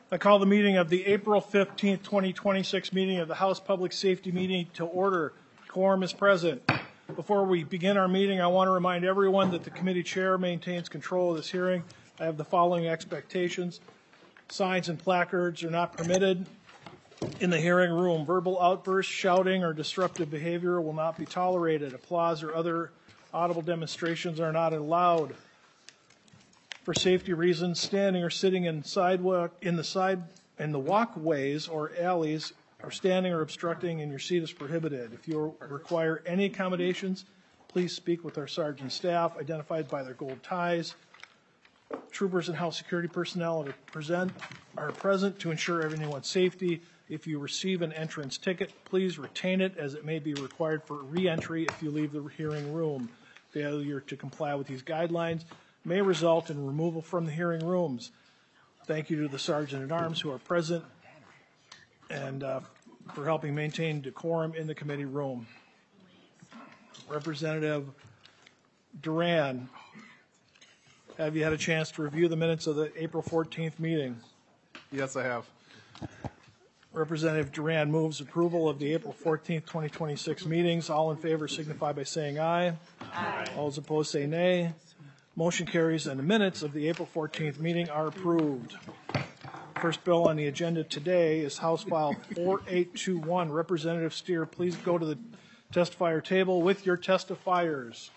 I call the meeting of the April 15th, 2026 meeting of the House Public Safety meeting to order. Quorum is present. Before we begin our meeting, I want to remind everyone that the committee chair maintains control of this hearing. I have the following expectations. Signs and placards are not permitted in the hearing room. Verbal outbursts, shouting, or disruptive behavior will not be tolerated. Applause or other audible demonstrations are not allowed. For safety reasons, standing or sitting in the walkways or alleys, or standing or obstructing in your seat is prohibited. If you require any accommodations, please speak with our sergeant staff, identified by their gold ties. Troopers and house security personnel are present to ensure everyone's safety. If you receive an entrance ticket, please retain it, as it may be required for re-entry if you leave the hearing room. Failure to comply with these guidelines may result in removal from the hearing rooms. Thank you to the Sergeant-at-Arms who are present and for helping maintain decorum in the committee room. Representative Duran, have you had a chance to review the minutes of the April 14th meeting? Yes, I have. Representative Duran moves approval of the April 14th, 2026 meetings. All in favor signify by saying aye. Aye. All those opposed say nay. Motion carries, and the minutes of the April 14th meeting are approved. First bill on the agenda today is House File 4821. Representative Steer, please go to the testifier table with your testifiers.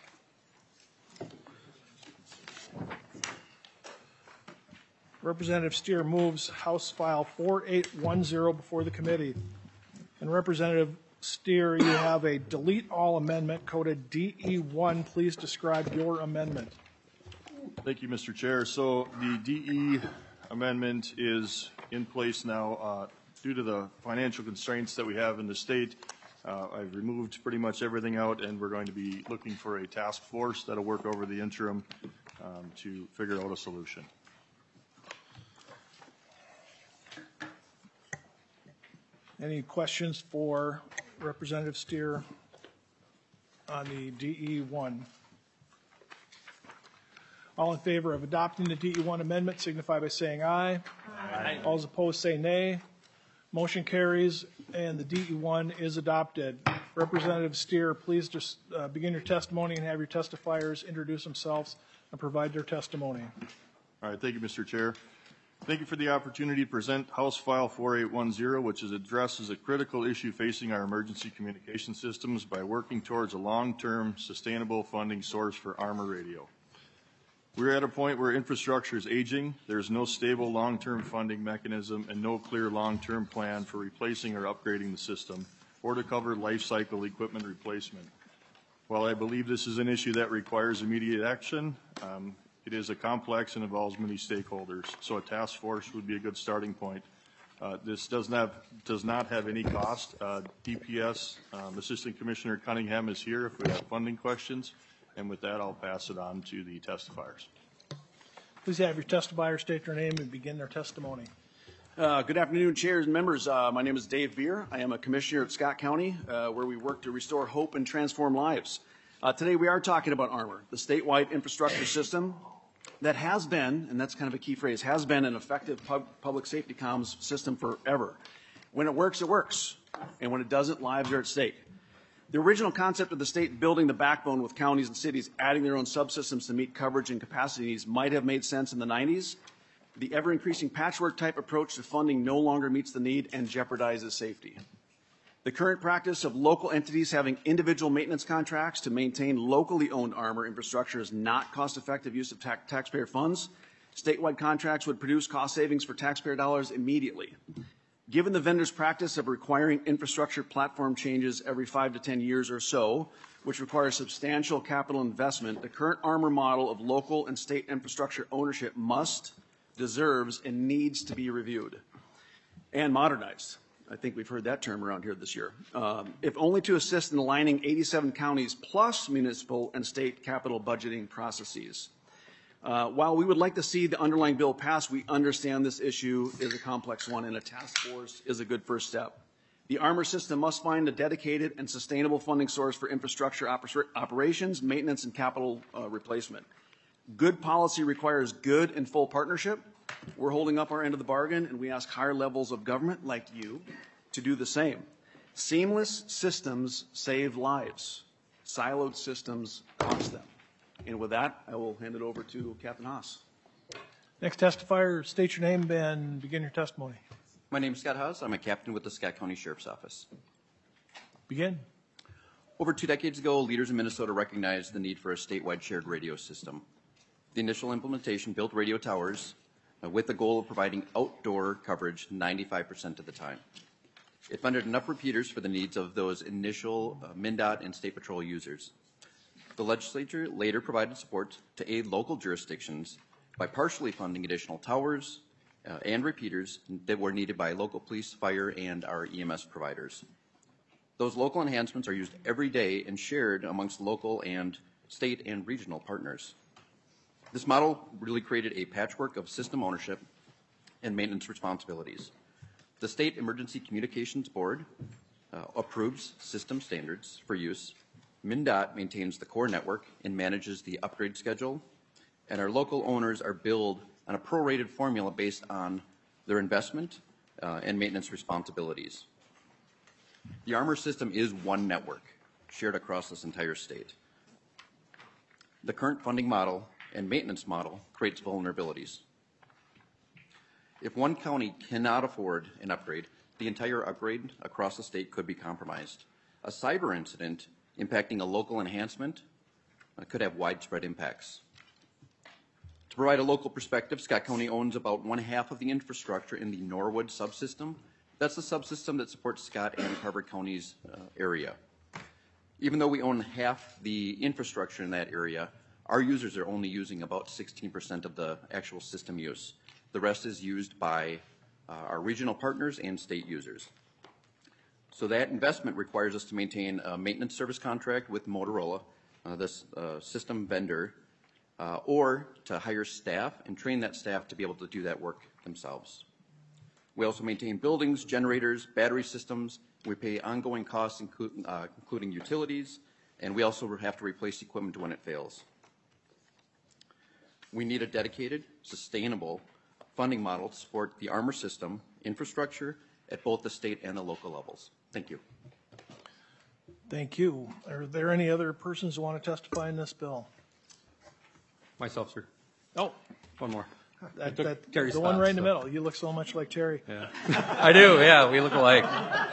Representative Steer moves House File 4810 before the committee. And Representative Steer, you have a delete all amendment coded DE1. Please describe your amendment. Thank you, Mr. Chair. So the DE amendment is in place now due to the financial constraints that we have in the state. I've removed pretty much everything out, and we're going to be looking for a task force that'll work over the interim to figure out a solution. Any questions for Representative Steer on the DE1? All in favor of adopting the DE1 amendment signify by saying aye. Aye. All those opposed say nay. Motion carries, and the DE1 is adopted. Representative Steer, please just begin your testimony and have your testifiers introduce themselves and provide their testimony. All right, thank you, Mr. Chair. Thank you for the opportunity to present House File 4810, which addresses a critical issue facing our emergency communication systems by working towards a long-term sustainable funding source for Armor Radio. We're at a point where infrastructure is aging, there's no stable long-term funding mechanism, and no clear long-term plan for replacing or upgrading the system or to cover life cycle equipment replacement. While I believe this is an issue that requires immediate action, it is a complex and involves many stakeholders, so a task force would be a good starting point. This does not have any cost. DPS, Assistant Commissioner Cunningham is here if we have funding questions. And with that, I'll pass it on to the testifiers. Please have your testifiers state their name and begin their testimony. Good afternoon, chairs and members. My name is Dave Beer. I am a commissioner at Scott County, where we work to restore hope and transform lives. Today we are talking about Armor, the statewide infrastructure system that has been, and that's kind of a key phrase, has been an effective public safety comms system forever. When it works, and when it doesn't, lives are at stake. The original concept of the state building the backbone with counties and cities adding their own subsystems to meet coverage and capacity needs might have made sense in the 90s. The ever-increasing patchwork type approach to funding no longer meets the need and jeopardizes safety. The current practice of local entities having individual maintenance contracts to maintain locally owned Armor infrastructure is not cost-effective use of taxpayer funds. Statewide contracts would produce cost savings for taxpayer dollars immediately. Given the vendor's practice of requiring infrastructure platform changes every 5 to 10 years or so, which requires substantial capital investment, the current Armor model of local and state infrastructure ownership deserves, and needs to be reviewed and modernized. I think we've heard that term around here this year. If only to assist in aligning 87 counties plus municipal and state capital budgeting processes. While we would like to see the underlying bill pass, we understand this issue is a complex one, and a task force is a good first step. The Armor system must find a dedicated and sustainable funding source for infrastructure operations, maintenance, and capital replacement. Good policy requires good and full partnership. We're holding up our end of the bargain, and we ask higher levels of government like you to do the same. Seamless systems save lives. Siloed systems cost them. And with that, I will hand it over to Captain Haas. Next testifier, state your name and begin your testimony. My name is Scott Haas. I'm a captain with the Scott County Sheriff's Office. Begin. Over 2 decades ago, leaders in Minnesota recognized the need for a statewide shared radio system. The initial implementation built radio towers with the goal of providing outdoor coverage 95% of the time. It funded enough repeaters for the needs of those initial MnDOT and State Patrol users. The legislature later provided support to aid local jurisdictions by partially funding additional towers and repeaters that were needed by local police, fire, and our EMS providers. Those local enhancements are used every day and shared amongst local and state and regional partners. This model really created a patchwork of system ownership and maintenance responsibilities. The State Emergency Communications Board approves system standards for use. MnDOT maintains the core network and manages the upgrade schedule, and our local owners are billed on a prorated formula based on their investment and maintenance responsibilities. The Armor system is one network shared across this entire state. The current funding model and maintenance model creates vulnerabilities. If one county cannot afford an upgrade, the entire upgrade across the state could be compromised. A cyber incident impacting a local enhancement could have widespread impacts. To provide a local perspective, Scott County owns about 1/2 of the infrastructure in the Norwood subsystem. That's the subsystem that supports Scott and Carver County's area. Even though we own half the infrastructure in that area, our users are only using about 16% of the actual system use. The rest is used by our regional partners and state users. So that investment requires us to maintain a maintenance service contract with Motorola, this system vendor, or to hire staff and train that staff to be able to do that work themselves. We also maintain buildings, generators, battery systems. We pay ongoing costs, including utilities, and we also have to replace equipment when it fails. We need a dedicated, sustainable funding model to support the Armor system infrastructure at both the state and the local levels. Thank you. Thank you. Are there any other persons who want to testify in this bill? Myself, sir. Oh, One more. the one right in the middle. You look so much like Terry. Yeah. I do, yeah, we look alike.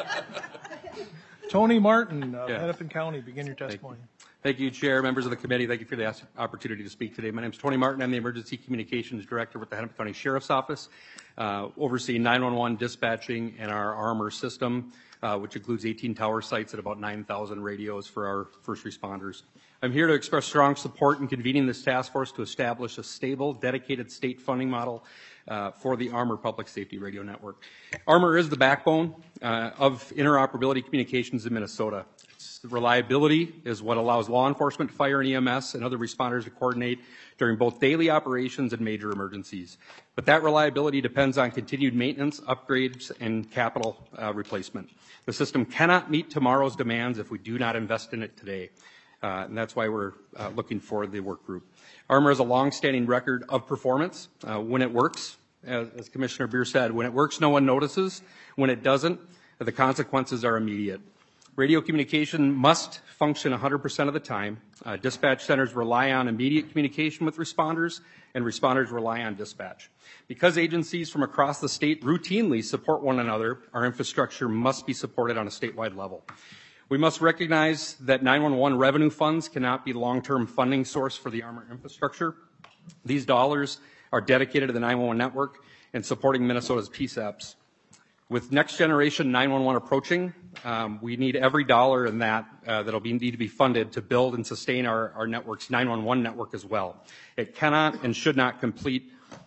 Tony Martin of Yeah. Hennepin County, begin your testimony. Thank you, Chair, members of the committee. Thank you for the opportunity to speak today. My name is Tony Martin. I'm the Emergency Communications Director with the Hennepin County Sheriff's Office, overseeing 911 dispatching and our Armor system, which includes 18 tower sites and about 9,000 radios for our first responders. I'm here to express strong support in convening this task force to establish a stable, dedicated state funding model for the Armor Public Safety Radio Network. Armor is the backbone of interoperability communications in Minnesota. Its reliability is what allows law enforcement, fire and EMS, and other responders to coordinate during both daily operations and major emergencies. But that reliability depends on continued maintenance, upgrades, and capital replacement. The system cannot meet tomorrow's demands if we do not invest in it today. And that's why we're looking for the work group. Armor has a long-standing record of performance. When it works, as Commissioner Beer said, when it works, no one notices. When it doesn't, the consequences are immediate. Radio communication must function 100% of the time. Dispatch centers rely on immediate communication with responders, and responders rely on dispatch. Because agencies from across the state routinely support one another, our infrastructure must be supported on a statewide level. We must recognize that 911 revenue funds cannot be long-term funding source for the Armor infrastructure. These dollars are dedicated to the 911 network and supporting Minnesota's PSAPs. With next generation 911 approaching, we need every dollar in that that'll need to be funded to build and sustain our network's 911 network as well. It cannot and should not compete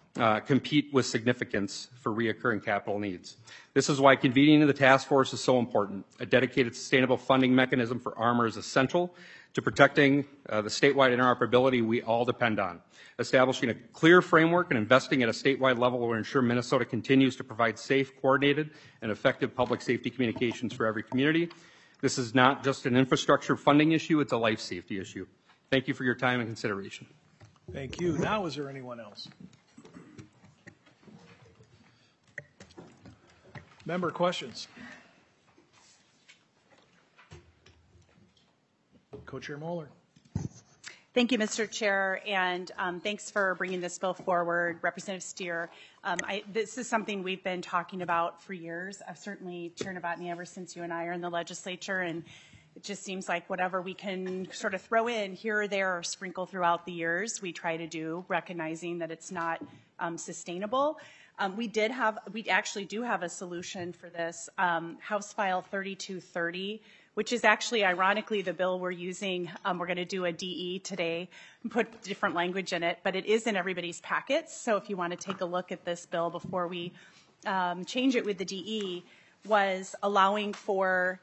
with significance for reoccurring capital needs. This is why convening the task force is so important. A dedicated, sustainable funding mechanism for Armor is essential to protecting the statewide interoperability we all depend on. Establishing a clear framework and investing at a statewide level will ensure Minnesota continues to provide safe, coordinated, and effective public safety communications for every community. This is not just an infrastructure funding issue, it's a life safety issue. Thank you for your time and consideration. Thank you. Now, is there anyone else? Member questions? Co-Chair Moeller. Thank you, Mr. Chair, and thanks for bringing this bill forward. Representative Steer, this is something we've been talking about for years. I've certainly, Chair Novotny, ever since you and I are in the legislature, and it just seems like whatever we can sort of throw in here or there or sprinkle throughout the years, we try to do, recognizing that it's not sustainable. We actually do have a solution for this. House File 3230, which is actually, ironically, the bill we're using. We're going to do a DE today and put different language in it, but it is in everybody's packets. So if you want to take a look at this bill before we change it with the DE, was allowing for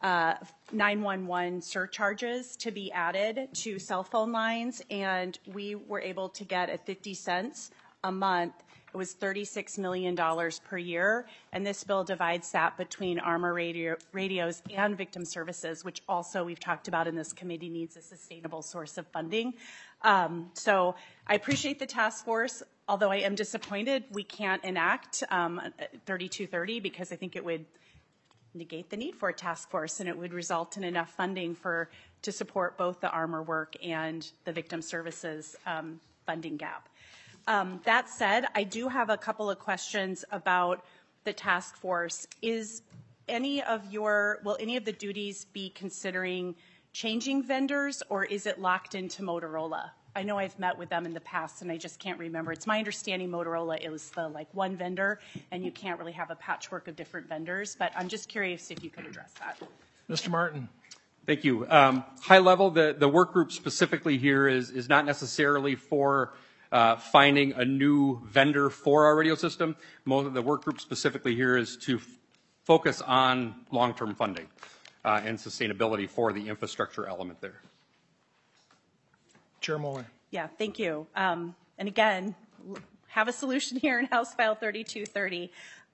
911 surcharges to be added to cell phone lines, and we were able to get at 50 cents a month. It was $36 million per year, and this bill divides that between Armor radios and victim services, which also we've talked about in this committee needs a sustainable source of funding. So I appreciate the task force, although I am disappointed we can't enact 3230 because I think it would negate the need for a task force, and it would result in enough funding to support both the Armor work and the victim services funding gap. That said, I do have a couple of questions about the task force. Will any of the duties be considering changing vendors, or is it locked into Motorola? I know I've met with them in the past, and I just can't remember. It's my understanding Motorola is the one vendor, and you can't really have a patchwork of different vendors. But I'm just curious if you could address that. Mr. Martin. Thank you. High level, the work group specifically here is not necessarily for finding a new vendor for our radio system. Most of the work group specifically here is to focus on long-term funding and sustainability for the infrastructure element there. Chair Moeller. Yeah, thank you. And again, have a solution here in House File 3230.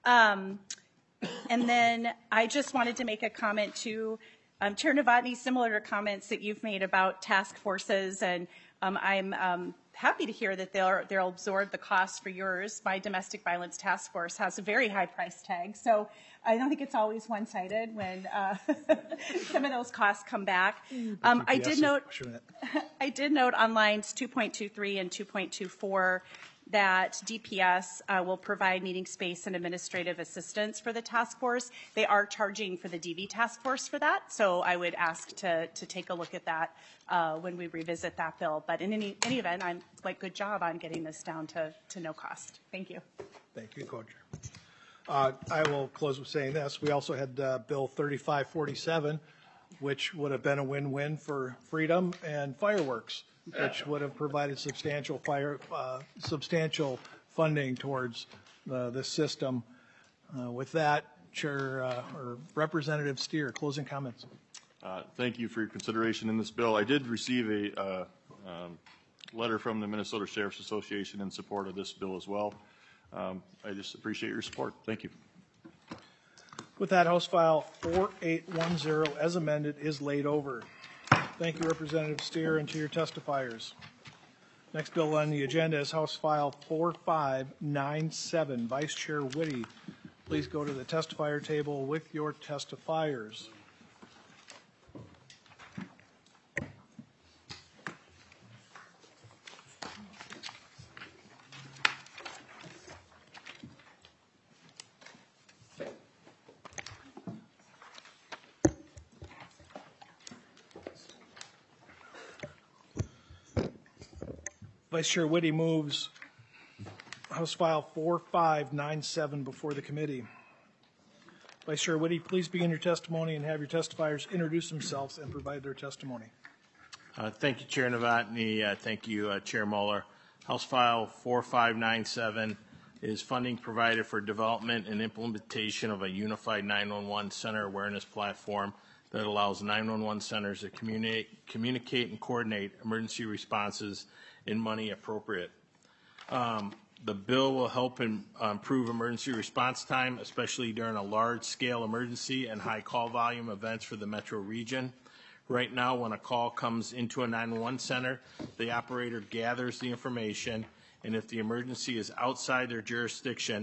And then I just wanted to make a comment to Chair Novotny, similar to comments that you've made about task forces, and I'm happy to hear that they'll absorb the cost for yours. My domestic violence task force has a very high price tag, so I don't think it's always one-sided when some of those costs come back. I did note on lines 2.23 and 2.24 that DPS will provide meeting space and administrative assistance for the task force. They are charging for the DV task force for that, so I would ask to take a look at that when we revisit that bill. But in any event, I'm good job on getting this down to no cost. Thank you. Thank you, Co-Chair. I will close with saying this. We also had Bill 3547, which would have been a win-win for freedom and fireworks, which would have provided substantial funding towards this system. With that, Chair or Representative Steer, closing comments. Thank you for your consideration in this bill. I did receive a letter from the Minnesota Sheriff's Association in support of this bill as well. I just appreciate your support. Thank you. With that, House File 4810 as amended is laid over. Thank you, Representative Steer, and to your testifiers. Next bill on the agenda is House File 4597. Vice Chair Whitty, please go to the testifier table with your testifiers. Vice Chair Whitty moves House File 4597 before the committee. Vice Chair Whitty, please begin your testimony and have your testifiers introduce themselves and provide their testimony. Thank you, Chair Novotny. Thank you, Chair Moeller. House File 4597 is funding provided for development and implementation of a unified 911 center awareness platform that allows 911 centers to communicate and coordinate emergency responses in money appropriate. The bill will help improve emergency response time, especially during a large-scale emergency and high call volume events for the metro region. Right now, when a call comes into a 911 center, the operator gathers the information, and if the emergency is outside their jurisdiction,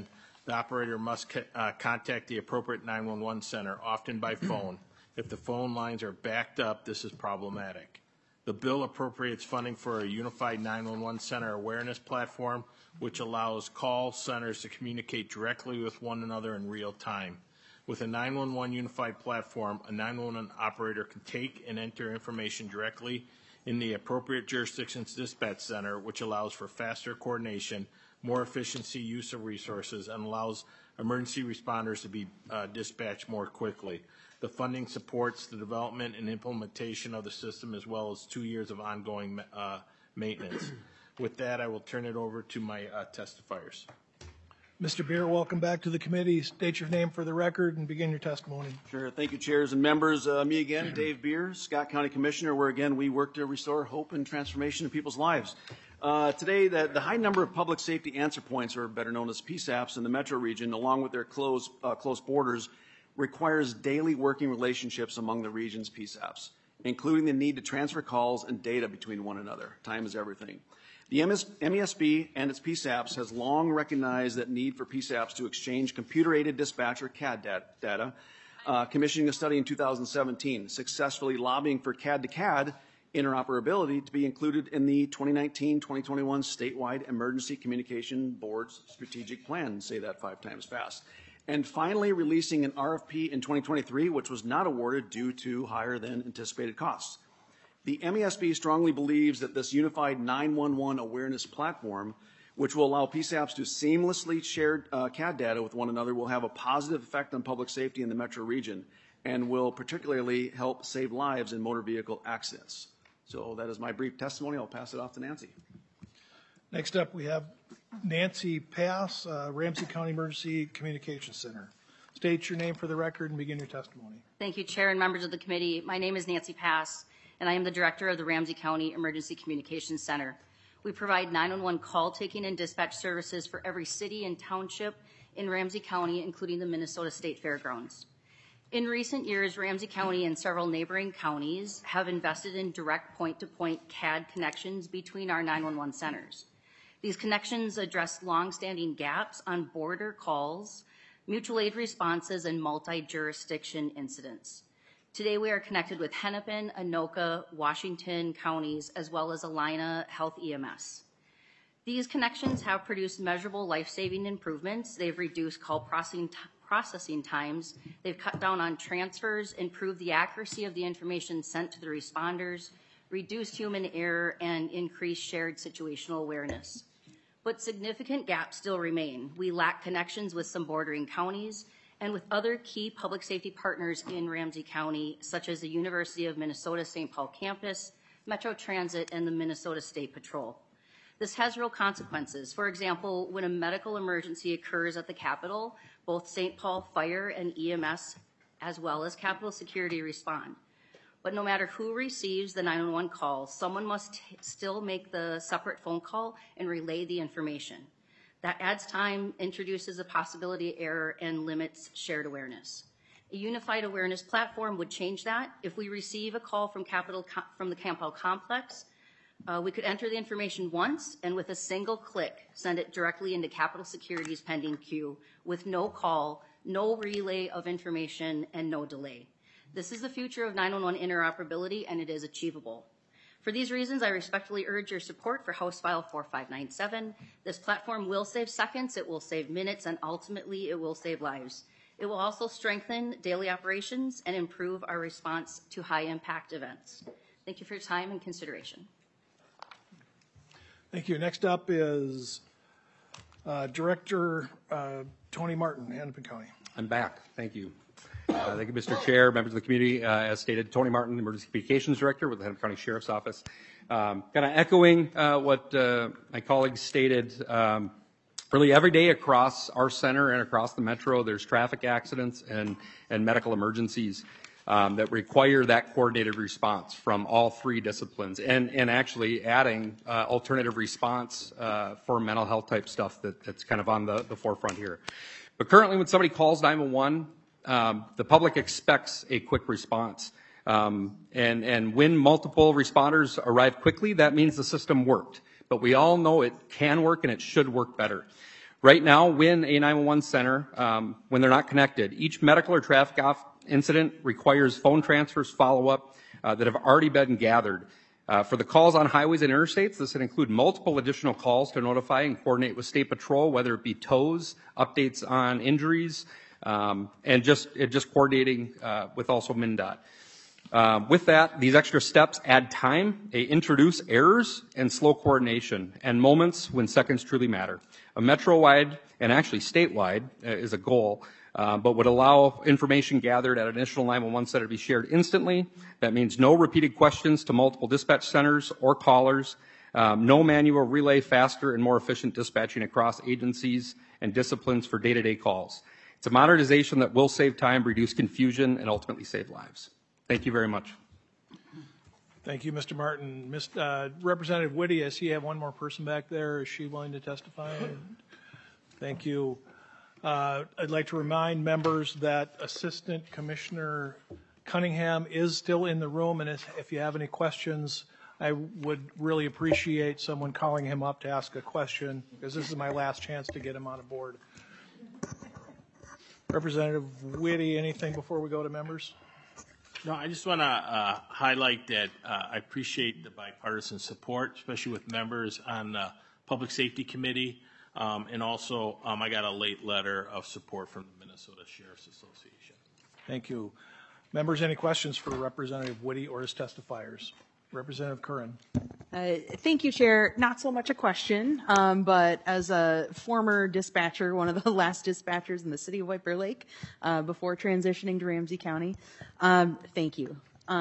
the operator must contact the appropriate 911 center, often by phone. If the phone lines are backed up, this is problematic. The bill appropriates funding for a unified 911 center awareness platform, which allows call centers to communicate directly with one another in real time. With a 911 unified platform, a 911 operator can take and enter information directly in the appropriate jurisdiction's dispatch center, which allows for faster coordination, more efficiency use of resources, and allows emergency responders to be dispatched more quickly. The funding supports the development and implementation of the system, as well as 2 years of ongoing maintenance. With that, I will turn it over to my testifiers. Mr. Beer, welcome back to the committee. State your name for the record and begin your testimony. Sure. Thank you, chairs and members. Me again, Dave Beer, Scott County Commissioner, where again we work to restore hope and transformation in people's lives. Today, the high number of public safety answer points, or better known as PSAPs, in the metro region, along with their close borders, requires daily working relationships among the region's PSAPs, including the need to transfer calls and data between one another. Time is everything. The MESB and its PSAPs has long recognized that need for PSAPs to exchange computer-aided dispatch or CAD data, commissioning a study in 2017, successfully lobbying for CAD-to-CAD interoperability to be included in the 2019-2021 statewide Emergency Communication Board's strategic plan. Say that 5 times fast. And finally releasing an RFP in 2023, which was not awarded due to higher than anticipated costs. The MESB strongly believes that this unified 911 awareness platform, which will allow PSAPs to seamlessly share CAD data with one another, will have a positive effect on public safety in the metro region and will particularly help save lives in motor vehicle accidents. So that is my brief testimony. I'll pass it off to Nancy. Next up, we have Nancy Pass, Ramsey County Emergency Communications Center. State your name for the record and begin your testimony. Thank you, Chair and members of the committee. My name is Nancy Pass, and I am the Director of the Ramsey County Emergency Communications Center. We provide 911 call taking and dispatch services for every city and township in Ramsey County, including the Minnesota State Fairgrounds. In recent years, Ramsey County and several neighboring counties have invested in direct point-to-point CAD connections between our 911 centers. These connections address long-standing gaps on border calls, mutual aid responses, and multi-jurisdiction incidents. Today, we are connected with Hennepin, Anoka, Washington counties, as well as Alina Health EMS. These connections have produced measurable life-saving improvements. They've reduced call processing times. They've cut down on transfers, improved the accuracy of the information sent to the responders, reduced human error, and increased shared situational awareness. But significant gaps still remain. We lack connections with some bordering counties and with other key public safety partners in Ramsey County, such as the University of Minnesota St. Paul campus, Metro Transit, and the Minnesota State Patrol. This has real consequences. For example, when a medical emergency occurs at the Capitol, both St. Paul Fire and EMS, as well as Capitol Security, respond. But no matter who receives the 911 call, someone must still make the separate phone call and relay the information. That adds time, introduces a possibility of error, and limits shared awareness. A unified awareness platform would change that. If we receive a call from the Campbell complex, we could enter the information once and with a single click send it directly into Capitol Security's pending queue with no call, no relay of information, and no delay. This is the future of 911 interoperability, and it is achievable. For these reasons, I respectfully urge your support for House File 4597. This platform will save seconds, it will save minutes, and ultimately it will save lives. It will also strengthen daily operations and improve our response to high-impact events. Thank you for your time and consideration. Thank you. Next up is Director Tony Martin, Hennepin County. I'm back. Thank you. Thank you, Mr. Chair, members of the community. As stated, Tony Martin, Emergency Communications Director with the Hennepin County Sheriff's Office. Kind of echoing what my colleagues stated, really every day across our center and across the metro, there's traffic accidents and medical emergencies that require that coordinated response from all 3 disciplines, and actually adding alternative response for mental health type stuff that's kind of on the forefront here. But currently when somebody calls 911, the public expects a quick response. And when multiple responders arrive quickly, that means the system worked. But we all know it can work and it should work better. Right now, when a 911 center, when they're not connected, each medical or traffic incident requires phone transfers follow-up that have already been gathered. For the calls on highways and interstates, this would include multiple additional calls to notify and coordinate with State Patrol, whether it be tows, updates on injuries, and just coordinating with also MnDOT. With that, these extra steps add time, they introduce errors and slow coordination, and moments when seconds truly matter. A metro-wide, and actually statewide, is a goal, but would allow information gathered at an initial 911 center to be shared instantly. That means no repeated questions to multiple dispatch centers or callers, no manual relay, faster and more efficient dispatching across agencies and disciplines for day-to-day calls. It's a modernization that will save time, reduce confusion, and ultimately save lives. Thank you very much. Thank you, Mr. Martin. Representative Whitty, I see you have one more person back there. Is she willing to testify? Thank you. I'd like to remind members that Assistant Commissioner Cunningham is still in the room, and if you have any questions, I would really appreciate someone calling him up to ask a question, because this is my last chance to get him on board. Representative Whitty, anything before we go to members? No, I just want to highlight that I appreciate the bipartisan support, especially with members on the Public Safety Committee. And also, I got a late letter of support from the Minnesota Sheriff's Association. Thank you. Members, any questions for Representative Whitty or his testifiers? Representative Curran. Thank you, Chair. Not so much a question, but as a former dispatcher, one of the last dispatchers in the city of White Bear Lake, before transitioning to Ramsey County, thank you.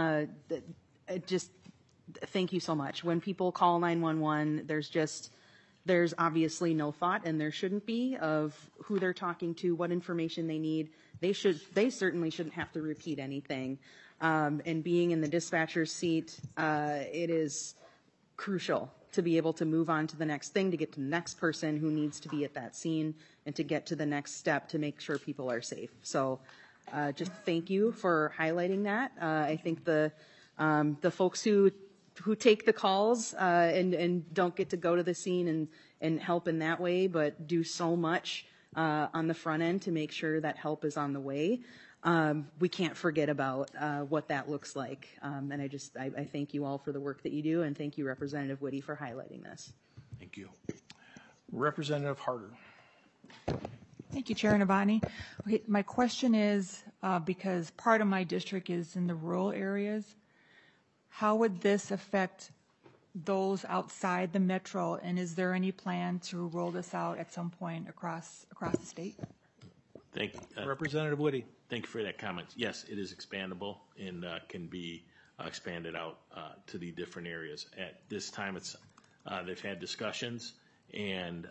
Just thank you so much. When people call 911, there's obviously no thought, and there shouldn't be, of who they're talking to, what information they need. They certainly shouldn't have to repeat anything. And being in the dispatcher's seat, it is crucial to be able to move on to the next thing, to get to the next person who needs to be at that scene, and to get to the next step to make sure people are safe. So just thank you for highlighting that. I think the folks who take the calls and don't get to go to the scene and help in that way, but do so much on the front end to make sure that help is on the way. We can't forget about what that looks like. And I thank you all for the work that you do, and thank you, Representative Whitty, for highlighting this. Thank you. Representative Harder. Thank you, Chair Novotny. Okay, my question is, because part of my district is in the rural areas, how would this affect those outside the metro, and is there any plan to roll this out at some point across the state? Thank you. Representative Whitty. Thank you for that comment. Yes, it is expandable and can be expanded out to the different areas. At this time, they've had discussions, and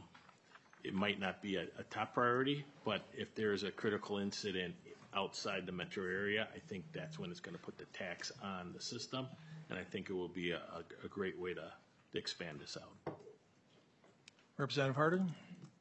it might not be a top priority, but if there is a critical incident outside the metro area, I think that's when it's going to put the tax on the system, and I think it will be a great way to expand this out. Representative Harding.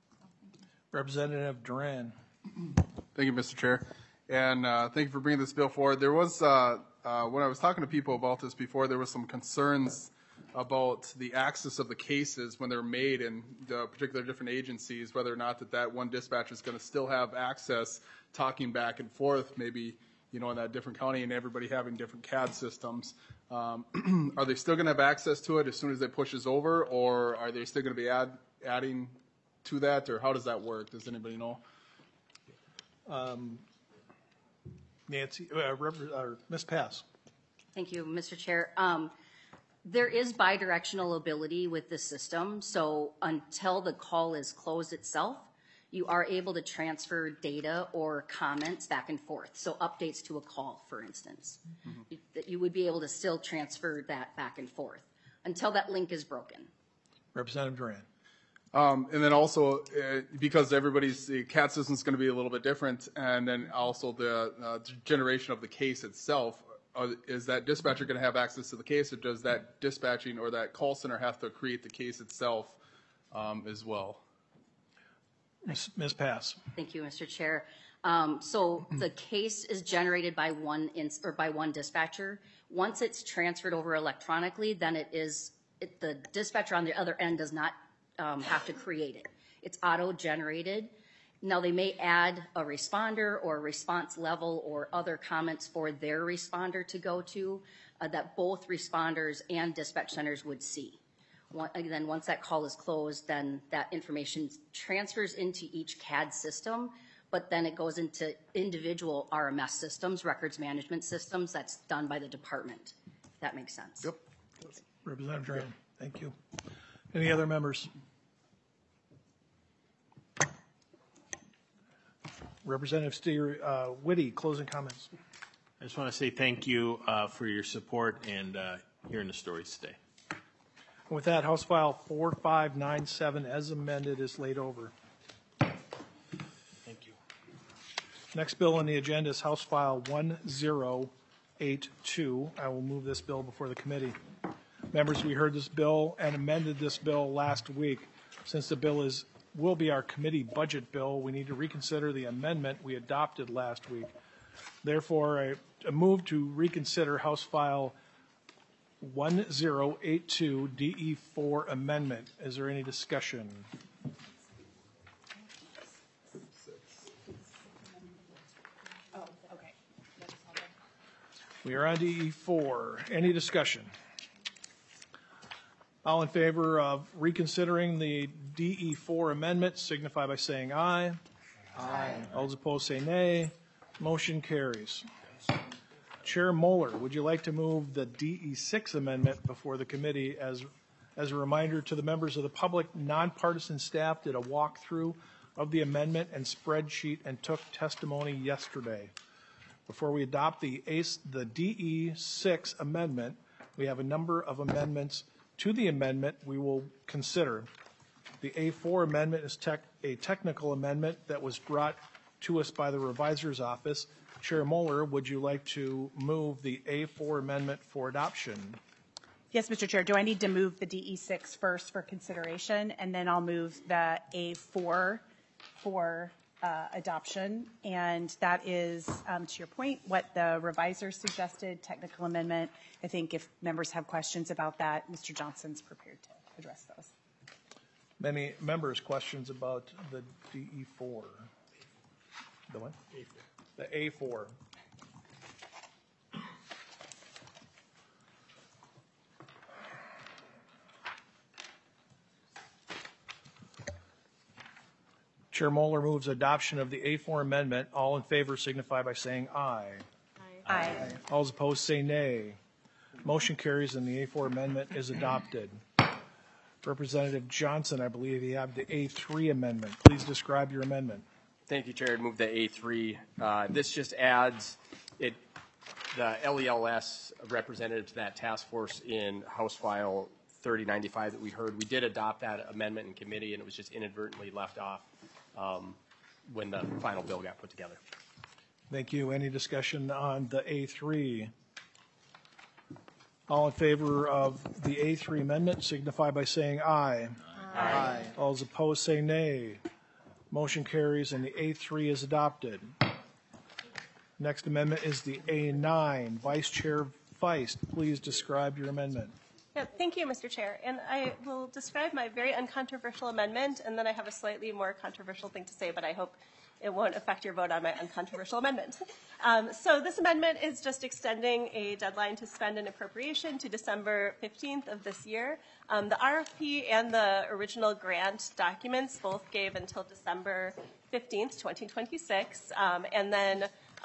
Representative Duran. Thank you, Mr. Chair, and thank you for bringing this bill forward. There was, when I was talking to people about this before, there was some concerns about the access of the cases when they're made in the particular different agencies, whether or not that one dispatcher is going to still have access talking back and forth, maybe, in that different county and everybody having different CAD systems. Are they still going to have access to it as soon as it pushes over, or are they still going to be adding to that, or how does that work? Does anybody know? Nancy, Ms. Pass. Thank you, Mr. Chair. There is bidirectional ability with the system, so until the call is closed itself, you are able to transfer data or comments back and forth. So updates to a call, for instance, you would be able to still transfer that back and forth until that link is broken. Representative Duran. And then also, because everybody's CAD system is going to be a little bit different, and then also the generation of the case itself, is that dispatcher going to have access to the case, or does that dispatching or that call center have to create the case itself as well? Ms. Pass. Thank you, Mr. Chair. So the case is generated by one dispatcher. Once it's transferred over electronically, then the dispatcher on the other end does not have to create it. It's auto-generated. Now, they may add a responder or a response level or other comments for their responder to go to that both responders and dispatch centers would see. Then once that call is closed, then that information transfers into each CAD system, but then it goes into individual RMS systems, records management systems, that's done by the department, if that makes sense. Yep. Representative Duran, thank you. Any other members? Representative Steer, Whitty, closing comments. I just want to say thank you for your support and hearing the stories today. With that, House File 4597 as amended is laid over. Thank you. Next bill on the agenda is House File 1082. I will move this bill before the committee. Members, we heard this bill and amended this bill last week. Since the bill will be our committee budget bill, we need to reconsider the amendment we adopted last week. Therefore, I move to reconsider House File 1082 DE4 amendment. Is there any discussion? Oh, okay. We are on DE4. Any discussion? All in favor of reconsidering the DE4 amendment signify by saying aye. Aye. All those opposed say nay. Motion carries. Chair Moeller, would you like to move the DE6 amendment before the committee? As a reminder to the members of the public, nonpartisan staff did a walkthrough of the amendment and spreadsheet and took testimony yesterday. Before we adopt the DE6 amendment, we have a number of amendments to the amendment we will consider. The A4 amendment is a technical amendment that was brought to us by the revisor's office. Chair Moeller, would you like to move the A4 amendment for adoption? Yes, Mr. Chair. Do I need to move the DE6 first for consideration, and then I'll move the A4 for adoption? And that is, to your point, what the revisor suggested, technical amendment. I think if members have questions about that, Mr. Johnson's prepared to address those. Many members' questions about the DE4. The what? The A4. Chair Moeller moves adoption of the A4 amendment. All in favor signify by saying aye. Aye. All those opposed say nay. Motion carries and the A4 amendment is adopted. Representative Johnson, I believe you have the A3 amendment. Please describe your amendment. Thank you, Chair. I'd move the A3. This just adds the LELS representative to that task force in House File 3095 that we heard. We did adopt that amendment in committee, and it was just inadvertently left off when the final bill got put together. Thank you. Any discussion on the A3? All in favor of the A3 amendment signify by saying aye. Aye. All those opposed say nay. Motion carries and the A3 is adopted. Next amendment is the A9. Vice Chair Feist, please describe your amendment. Yeah, thank you, Mr. Chair. And I will describe my very uncontroversial amendment, and then I have a slightly more controversial thing to say, but I hope it won't affect your vote on my uncontroversial amendment. So this amendment is just extending a deadline to spend an appropriation to December 15th of this year. The RFP and the original grant documents both gave until December 15th, 2026. And then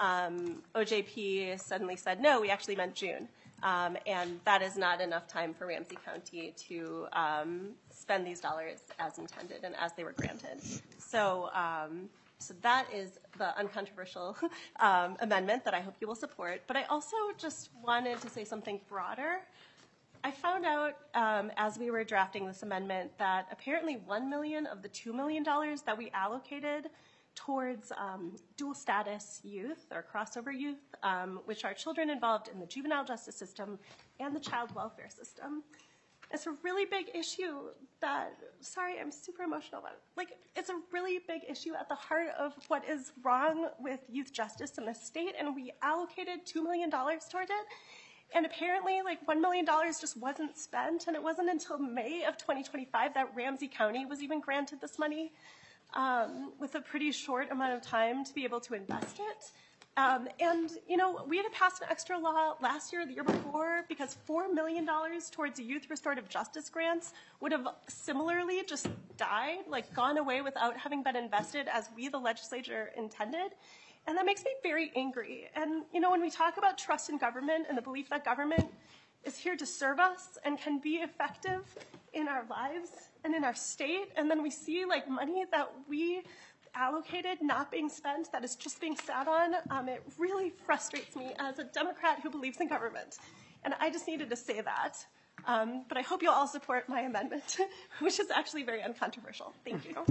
OJP suddenly said, no, we actually meant June. And that is not enough time for Ramsey County to spend these dollars as intended and as they were granted. So that is the uncontroversial amendment that I hope you will support. But I also just wanted to say something broader. I found out as we were drafting this amendment that apparently $1 million of the $2 million that we allocated towards dual status youth or crossover youth, which are children involved in the juvenile justice system and the child welfare system. It's a really big issue that, sorry, I'm super emotional about it. Like, it's a really big issue at the heart of what is wrong with youth justice in the state, and we allocated $2 million toward it. And apparently, like $1 million just wasn't spent, and it wasn't until May of 2025 that Ramsey County was even granted this money with a pretty short amount of time to be able to invest it. And, you know, we had passed an extra law last year, the year before, because $4 million towards youth restorative justice grants would have similarly just died, like gone away without having been invested as we, the legislature, intended. And that makes me very angry. And, you know, when we talk about trust in government and the belief that government is here to serve us and can be effective in our lives and in our state, and then we see like money that we allocated not being spent, that is just being sat on, it really frustrates me as a Democrat who believes in government. And I just needed to say that. But I hope you'll all support my amendment, which is actually very uncontroversial. Thank you.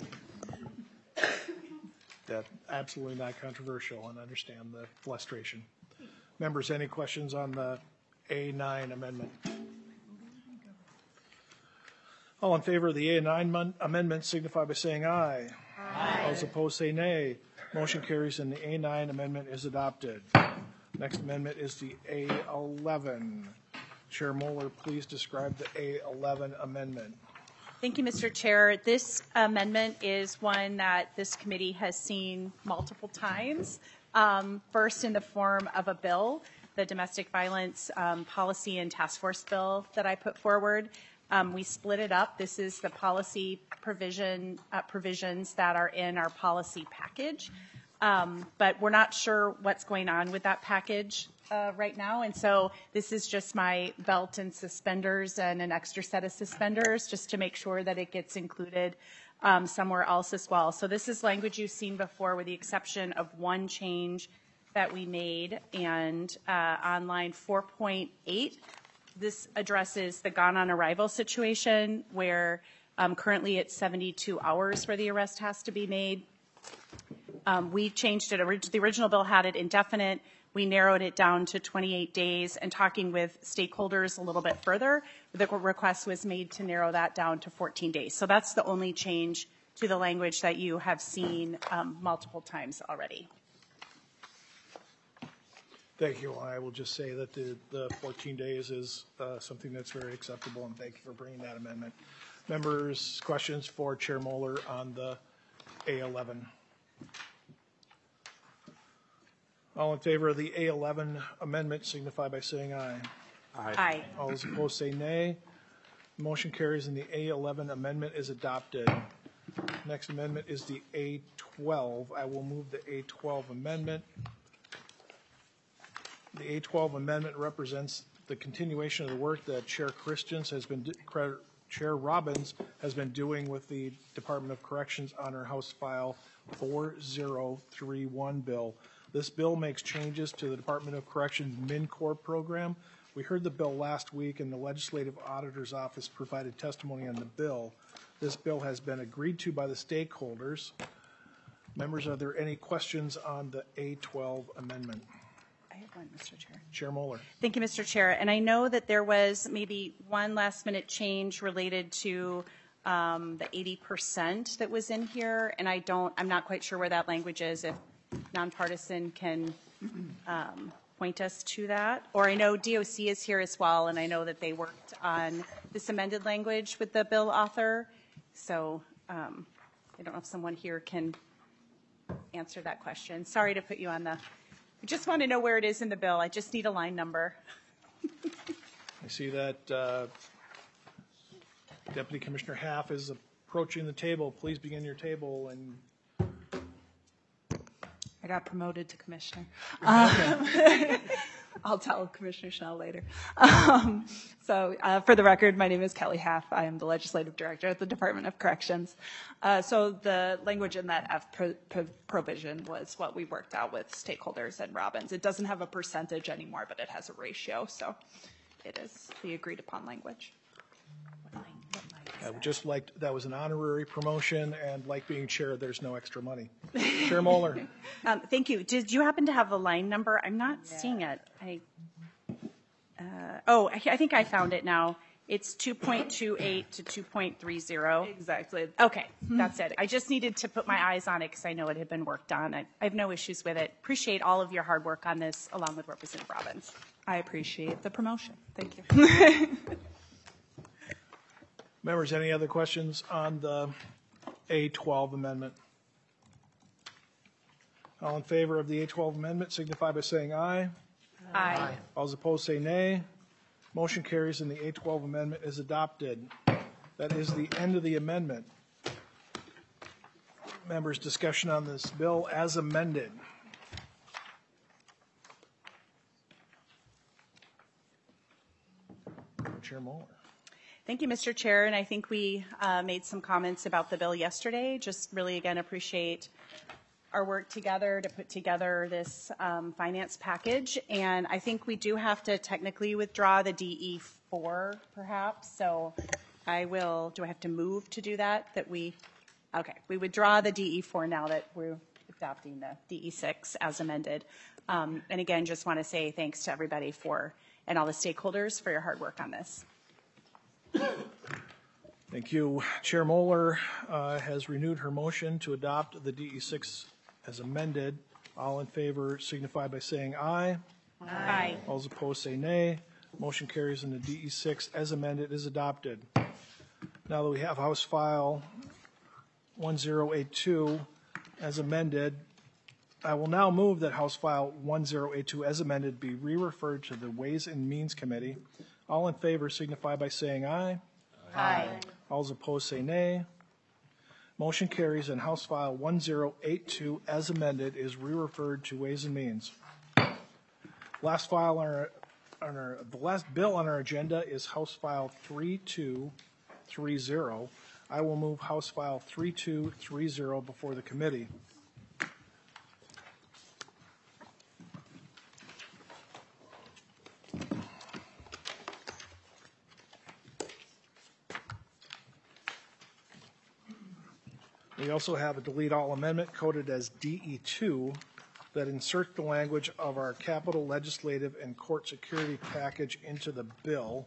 That's absolutely not controversial, and understand the frustration. Members, any questions on the A9 amendment? All in favor of the A9 amendment signify by saying aye. Aye. All those opposed say nay. Motion carries and the A9 amendment is adopted. Next amendment is the A11. Chair Moeller, please describe the A11 amendment. Thank you, Mr. Chair. This amendment is one that this committee has seen multiple times. First in the form of a bill, the Domestic Violence Policy and Task Force bill that I put forward. We split it up. This is the policy provisions that are in our policy package. But we're not sure what's going on with that package right now. And so this is just my belt and suspenders and an extra set of suspenders just to make sure that it gets included somewhere else as well. So this is language you've seen before with the exception of one change that we made. And on line 4.8, this addresses the gone on arrival situation where currently it's 72 hours where the arrest has to be made. We changed it. The original bill had it indefinite. We narrowed it down to 28 days, and talking with stakeholders a little bit further, the request was made to narrow that down to 14 days. So that's the only change to the language that you have seen multiple times already. Thank you. I will just say that the 14 days is something that's very acceptable, and thank you for bringing that amendment. Members, questions for Chair Moeller on the A11? All in favor of the A11 amendment signify by saying aye. Aye. Aye. All those opposed say nay. Motion carries and the A11 amendment is adopted. Next amendment is the A12. I will move the A12 amendment. The A12 amendment represents the continuation of the work that Chair Robbins has been doing with the Department of Corrections on her House File 4031 bill. This bill makes changes to the Department of Corrections MinCorp program. We heard the bill last week, and the Legislative Auditor's Office provided testimony on the bill. This bill has been agreed to by the stakeholders. Members, are there any questions on the A12 amendment? I have one, Mr. Chair. Chair Moeller. Thank you, Mr. Chair. And I know that there was maybe one last minute change related to the 80% that was in here, and I'm not quite sure where that language is. If nonpartisan can point us to that. Or I know DOC is here as well, and I know that they worked on this amended language with the bill author. So I don't know if someone here can answer that question. Sorry to put you on the... I just want to know where it is in the bill. I just need a line number. I see that Deputy Commissioner Half is approaching the table. Please begin your table. And I got promoted to commissioner. I'll tell Commissioner Schnell later. So for the record, my name is Kelly Half. I am the Legislative Director at the Department of Corrections. So the language in that F provision was what we worked out with stakeholders and Robbins. It doesn't have a percentage anymore, but it has a ratio. So it is the agreed upon language. I would just like, that was an honorary promotion, and like being chair, there's no extra money. Chair Moeller. Thank you. Did you happen to have the line number? I'm not seeing it. I think I found it now. It's 2.28 to 2.30. Exactly. Okay, that's it. I just needed to put my eyes on it because I know it had been worked on. I have no issues with it. Appreciate all of your hard work on this, along with Representative Robbins. I appreciate the promotion. Thank you. Members, any other questions on the A12 amendment? All in favor of the A12 amendment signify by saying aye. Aye. All those opposed say nay. Motion carries and the A12 amendment is adopted. That is the end of the amendment. Members, discussion on this bill as amended. Chair Moeller. Thank you, Mr. Chair. And I think we made some comments about the bill yesterday. Just really, again, appreciate our work together to put together this finance package. And I think we do have to technically withdraw the DE4, perhaps. So I will, do I have to move to do that? Okay, we withdraw the DE4 now that we're adopting the DE6 as amended. And again, just want to say thanks to everybody and all the stakeholders for your hard work on this. Thank you. Chair Moeller has renewed her motion to adopt the DE6 as amended. All in favor signify by saying aye. Aye. All those opposed say nay. Motion carries and the DE6 as amended is adopted. Now that we have House File 1082 as amended, I will now move that House File 1082 as amended be re-referred to the Ways and Means Committee. All in favor signify by saying aye. Aye. All those opposed say nay. Motion carries and House File 1082 as amended is re-referred to Ways and Means. Last file the last bill on our agenda is House File 3230. I will move House File 3230 before the committee. We also have a delete all amendment coded as DE2 that inserts the language of our capital legislative and court security package into the bill.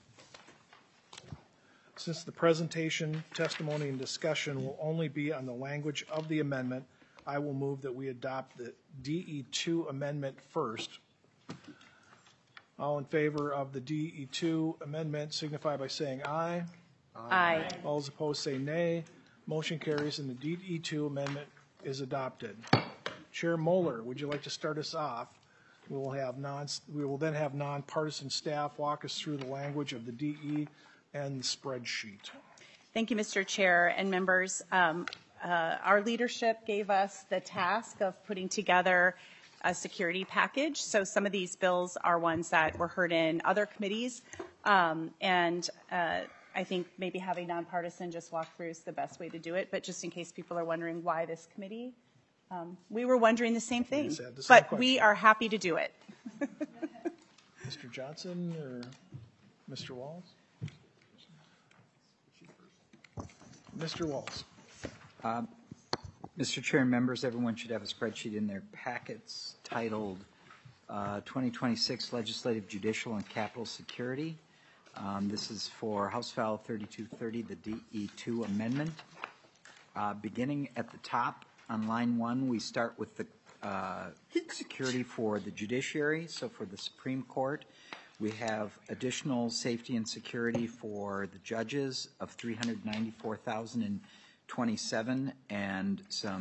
Since the presentation, testimony, and discussion will only be on the language of the amendment, I will move that we adopt the DE2 amendment first. All in favor of the DE2 amendment signify by saying aye. Aye. All those opposed say nay. Motion carries and the DE2 amendment is adopted. Chair Moeller, would you like to start us off? We will then have nonpartisan staff walk us through the language of the DE and the spreadsheet. Thank you, Mr. Chair and members. Our leadership gave us the task of putting together a security package. So some of these bills are ones that were heard in other committees. I think maybe having nonpartisan just walk through is the best way to do it. But just in case people are wondering why this committee, we were wondering the same thing. But we are happy to do it. Mr. Johnson or Mr. Walls? Mr. Walls. Mr. Chair and members, everyone should have a spreadsheet in their packets titled 2026 Legislative, Judicial, and Capital Security. This is for House File 3230, the DE2 amendment. Beginning at the top on line 1, we start with the security for the judiciary. So for the Supreme Court, we have additional safety and security for the judges of $394,027 and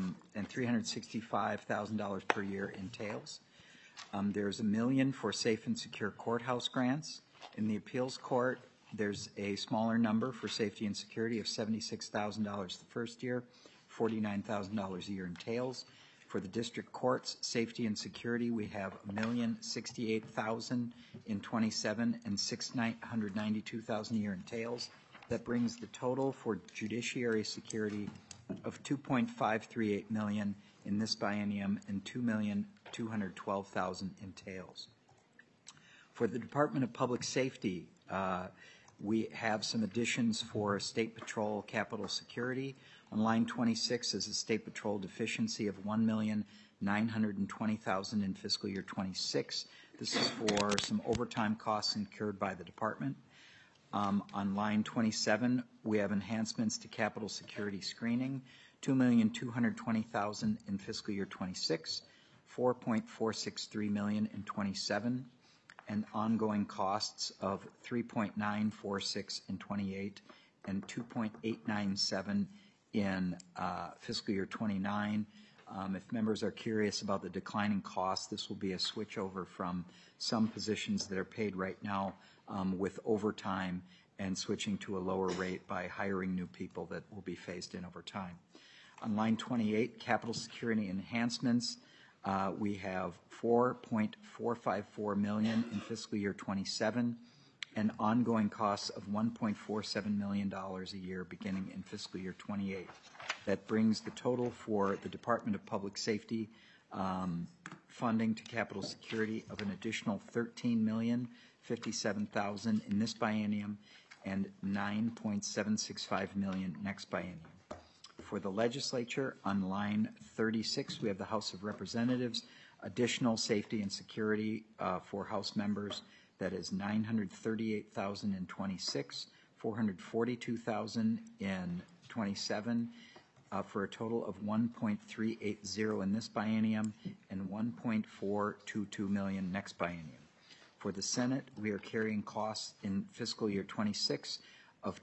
$365,000 per year in tails. There's $1 million for safe and secure courthouse grants. In the appeals court, there's a smaller number for safety and security of $76,000 the first year, $49,000 a year in tails. For the district courts, safety and security, we have $1,068,000 in 27 and $692,000 a year in tails. That brings the total for judiciary security of $2.538 million in this biennium and $2,212,000 in tails. For the Department of Public Safety, we have some additions for State Patrol Capital Security. On line 26 is a State Patrol deficiency of $1,920,000 in fiscal year 26. This is for some overtime costs incurred by the department. On line 27, we have enhancements to capital security screening, $2,220,000 in fiscal year 26, $4.463 million in 27. and ongoing costs of 3.946 in 28 and 2.897 in fiscal year 29. If members are curious about the declining costs, this will be a switch over from some positions that are paid right now with overtime and switching to a lower rate by hiring new people that will be phased in over time. On line 28, capital security enhancements, we have $4.454 million in fiscal year 27 and ongoing costs of $1.47 million a year beginning in fiscal year 28. That brings the total for the Department of Public Safety funding to capital security of an additional $13,057,000 in this biennium and $9.765 million next biennium. For the legislature, on line 36, we have the House of Representatives, additional safety and security for House members. That is $938,000 in 26, $442,000 in 27, for a total of $1.380 in this biennium and $1.422 million next biennium. For the Senate, we are carrying costs in fiscal year 26 of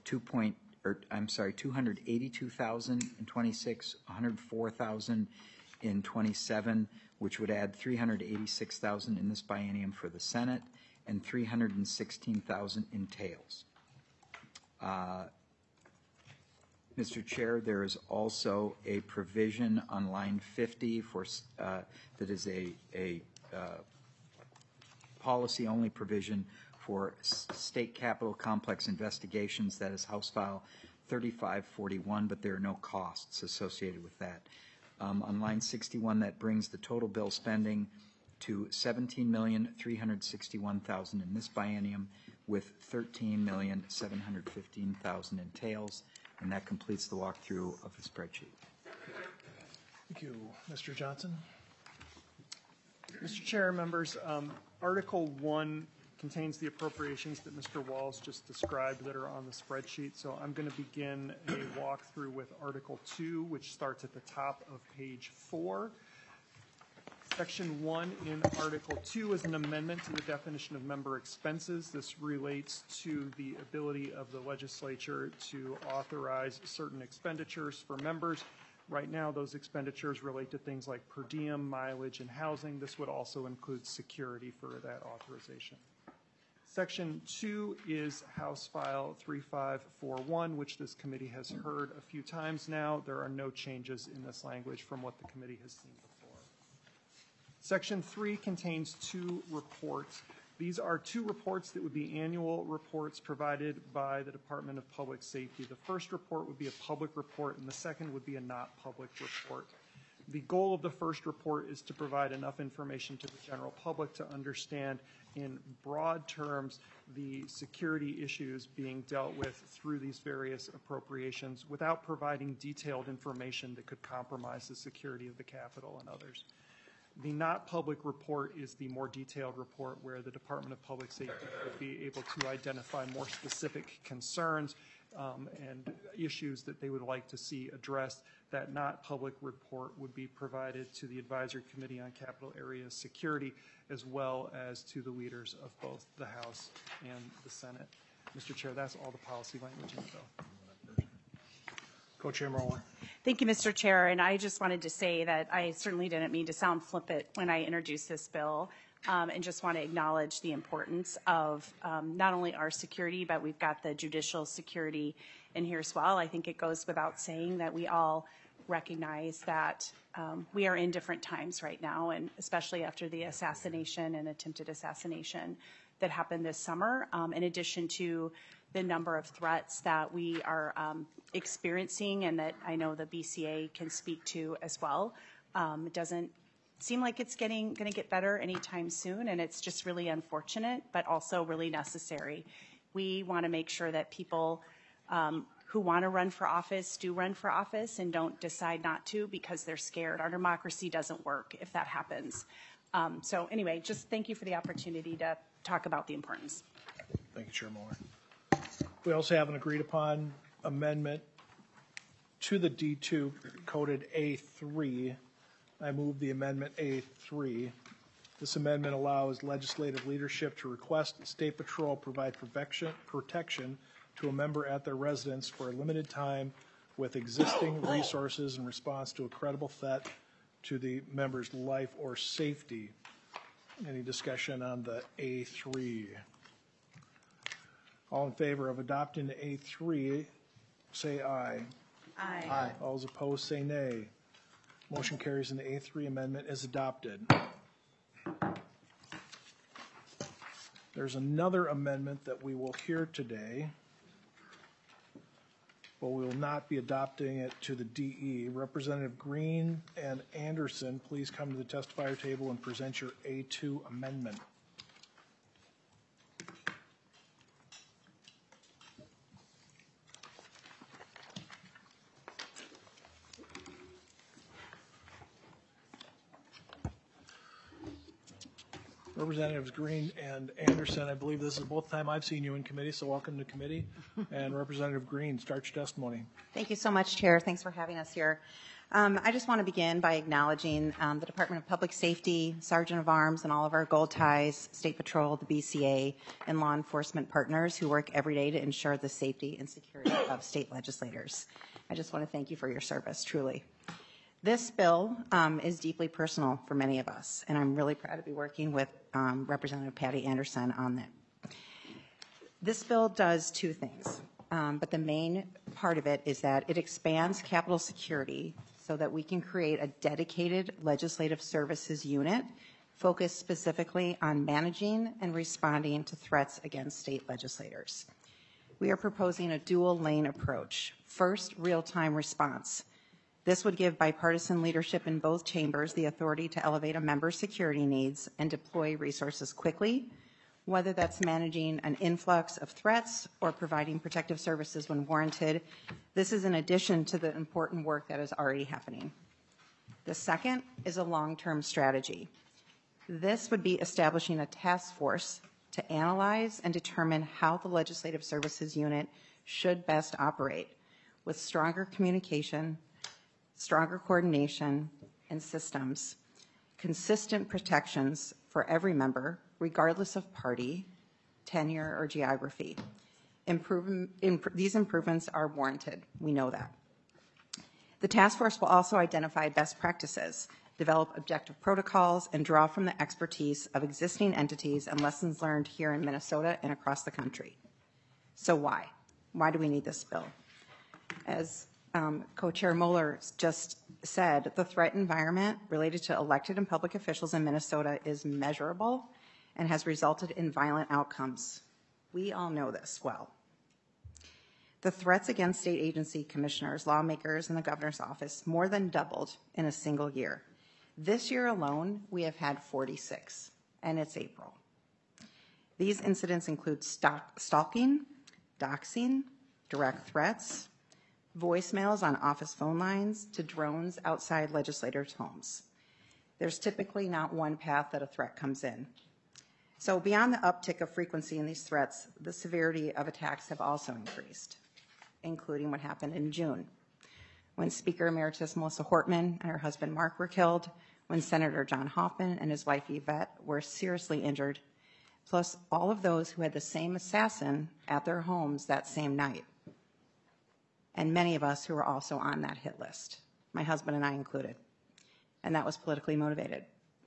$282,000 in 26, $104,000 in 27, which would add $386,000 in this biennium for the Senate and $316,000 in tails. Mr. Chair, there is also a provision on line 50 for that is a policy-only provision for state capitol complex investigations. That is House File 3541, but there are no costs associated with that. On line 61, that brings the total bill spending to $17,361,000 in this biennium with $13,715,000 in tails, and that completes the walkthrough of the spreadsheet. Thank you. Mr. Johnson? Mr. Chair, members, Article 1 contains the appropriations that Mr. Walls just described that are on the spreadsheet. So I'm going to begin a walkthrough with Article 2, which starts at the top of page 4. Section 1 in Article 2 is an amendment to the definition of member expenses. This relates to the ability of the legislature to authorize certain expenditures for members. Right now, those expenditures relate to things like per diem, mileage, and housing. This would also include security for that authorization. Section 2 is House File 3541, which this committee has heard a few times now. There are no changes in this language from what the committee has seen before. Section 3 contains 2 reports. These are 2 reports that would be annual reports provided by the Department of Public Safety. The first report would be a public report, and the second would be a not public report. The goal of the first report is to provide enough information to the general public to understand in broad terms the security issues being dealt with through these various appropriations without providing detailed information that could compromise the security of the Capitol and others. The not public report is the more detailed report where the Department of Public Safety would be able to identify more specific concerns and issues that they would like to see addressed. That not public report would be provided to the Advisory Committee on Capital Area Security as well as to the leaders of both the House and the Senate. Mr. Chair, that's all the policy language in the bill. Co-Chair Moeller. Thank you, Mr. Chair. And I just wanted to say that I certainly didn't mean to sound flippant when I introduced this bill, and just want to acknowledge the importance of not only our security, but we've got the judicial security in here as well. I think it goes without saying that we all recognize that we are in different times right now, and especially after the assassination and attempted assassination that happened this summer, in addition to the number of threats that we are experiencing and that I know the BCA can speak to as well. It doesn't seem like it's going to get better anytime soon, and it's just really unfortunate, but also really necessary. We want to make sure that people who want to run for office do run for office and don't decide not to because they're scared. Our democracy doesn't work if that happens. So anyway, just thank you for the opportunity to talk about the importance. Thank you, Chair Moeller. We also have an agreed upon amendment to the D2 coded A3. I move the amendment A3 This amendment allows legislative leadership to request that State Patrol provide protection to a member at their residence for a limited time with existing resources in response to a credible threat to the member's life or safety. Any discussion on the A3? All in favor of adopting the A3, say aye. Aye. All those opposed, say nay. Motion carries and the A3 amendment is adopted. There's another amendment that we will hear today, but we will not be adopting it to the DE. Representative Green and Anderson, please come to the testifier table and present your A2 amendment. Representatives Green and Anderson, I believe this is both time I've seen you in committee, so welcome to committee. And Representative Green, start your testimony. Thank you so much, Chair. Thanks for having us here. I just want to begin by acknowledging the Department of Public Safety, Sergeant of Arms, and all of our Gold Ties, State Patrol, the BCA, and law enforcement partners who work every day to ensure the safety and security of state legislators. I just want to thank you for your service, truly. This bill is deeply personal for many of us, and I'm really proud to be working with Representative Patty Anderson on that. This bill does two things, but the main part of it is that it expands Capitol security so that we can create a dedicated legislative services unit focused specifically on managing and responding to threats against state legislators. We are proposing a dual lane approach. First, real-time response. This would give bipartisan leadership in both chambers the authority to elevate a member's security needs and deploy resources quickly, whether that's managing an influx of threats or providing protective services when warranted. This is in addition to the important work that is already happening. The second is a long-term strategy. This would be establishing a task force to analyze and determine how the Legislative Services Unit should best operate with stronger communication, stronger coordination and systems, consistent protections for every member, regardless of party, tenure, or geography. These improvements are warranted. We know that. The task force will also identify best practices, develop objective protocols, and draw from the expertise of existing entities and lessons learned here in Minnesota and across the country. So why? Why do we need this bill? As Co-Chair Moeller just said, the threat environment related to elected and public officials in Minnesota is measurable and has resulted in violent outcomes. We all know this well. The threats against state agency commissioners, lawmakers, and the governor's office more than doubled in a single year. This year alone, we have had 46, and it's April. These incidents include stalking, doxing, direct threats, voicemails on office phone lines, to drones outside legislators' homes. There's typically not one path that a threat comes in. So beyond the uptick of frequency in these threats, the severity of attacks have also increased, including what happened in June, when Speaker Emeritus Melissa Hortman and her husband Mark were killed, when Senator John Hoffman and his wife Yvette were seriously injured, plus all of those who had the same assassin at their homes that same night, and many of us who were also on that hit list, my husband and I included, and that was politically motivated.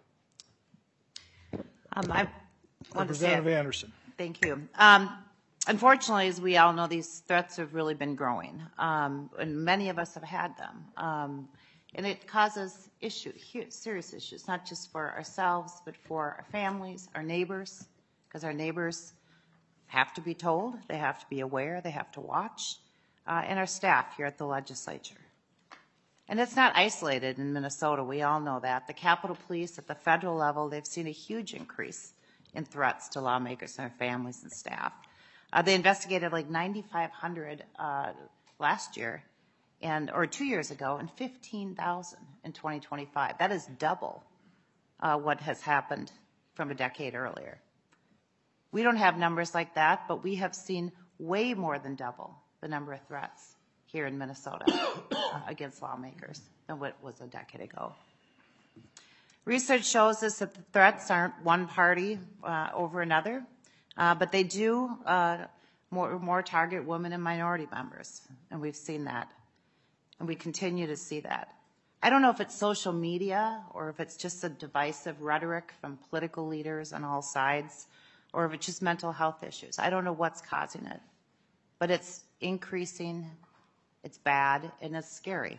I want to say, Representative Anderson. Thank you. Unfortunately, as we all know, these threats have really been growing, and many of us have had them. And it causes serious issues, not just for ourselves, but for our families, our neighbors, because our neighbors have to be told, they have to be aware, they have to watch, and our staff here at the legislature. And it's not isolated in Minnesota. We all know that. The Capitol Police at the federal level, they've seen a huge increase in threats to lawmakers and their families and staff. They investigated like 9,500 last year, or 2 years ago, and 15,000 in 2025. That is double what has happened from a decade earlier. We don't have numbers like that, but we have seen way more than double the number of threats here in Minnesota against lawmakers than what was a decade ago. Research shows us that the threats aren't one party over another, but they do more target women and minority members, and we've seen that, and we continue to see that. I don't know if it's social media or if it's just a divisive rhetoric from political leaders on all sides, or if it's just mental health issues. I don't know what's causing it, but it's increasing, it's bad, and it's scary.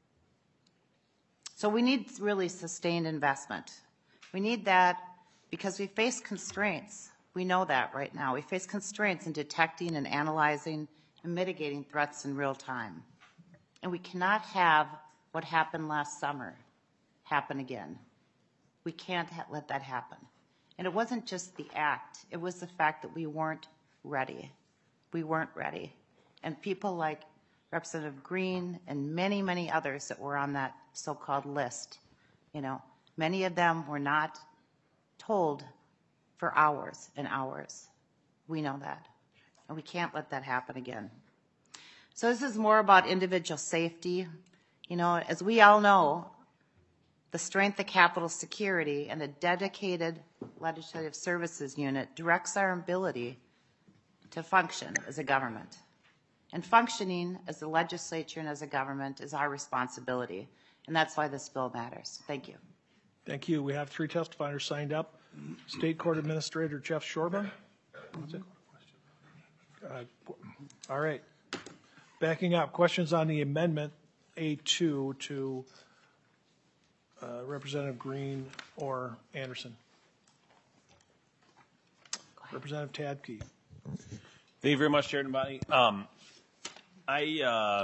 So we need really sustained investment. We need that because we face constraints. We know that right now. We face constraints in detecting and analyzing and mitigating threats in real time. And we cannot have what happened last summer happen again. We can't let that happen. And it wasn't just the act. It was the fact that we weren't ready. We weren't ready. And people like Representative Green and many, many others that were on that so-called list, you know, many of them were not told for hours and hours. We know that. And we can't let that happen again. So this is more about individual safety. You know, as we all know, the strength of Capitol Security and a dedicated legislative services unit directs our ability to function as a government. And functioning as a legislature and as a government is our responsibility. And that's why this bill matters. Thank you. Thank you. We have 3 testifiers signed up. State Court Administrator Jeff Shorba. All right. Backing up, questions on the amendment A2 to Representative Green or Anderson. Representative Tadke. Thank you very much, Chair Nabhani. I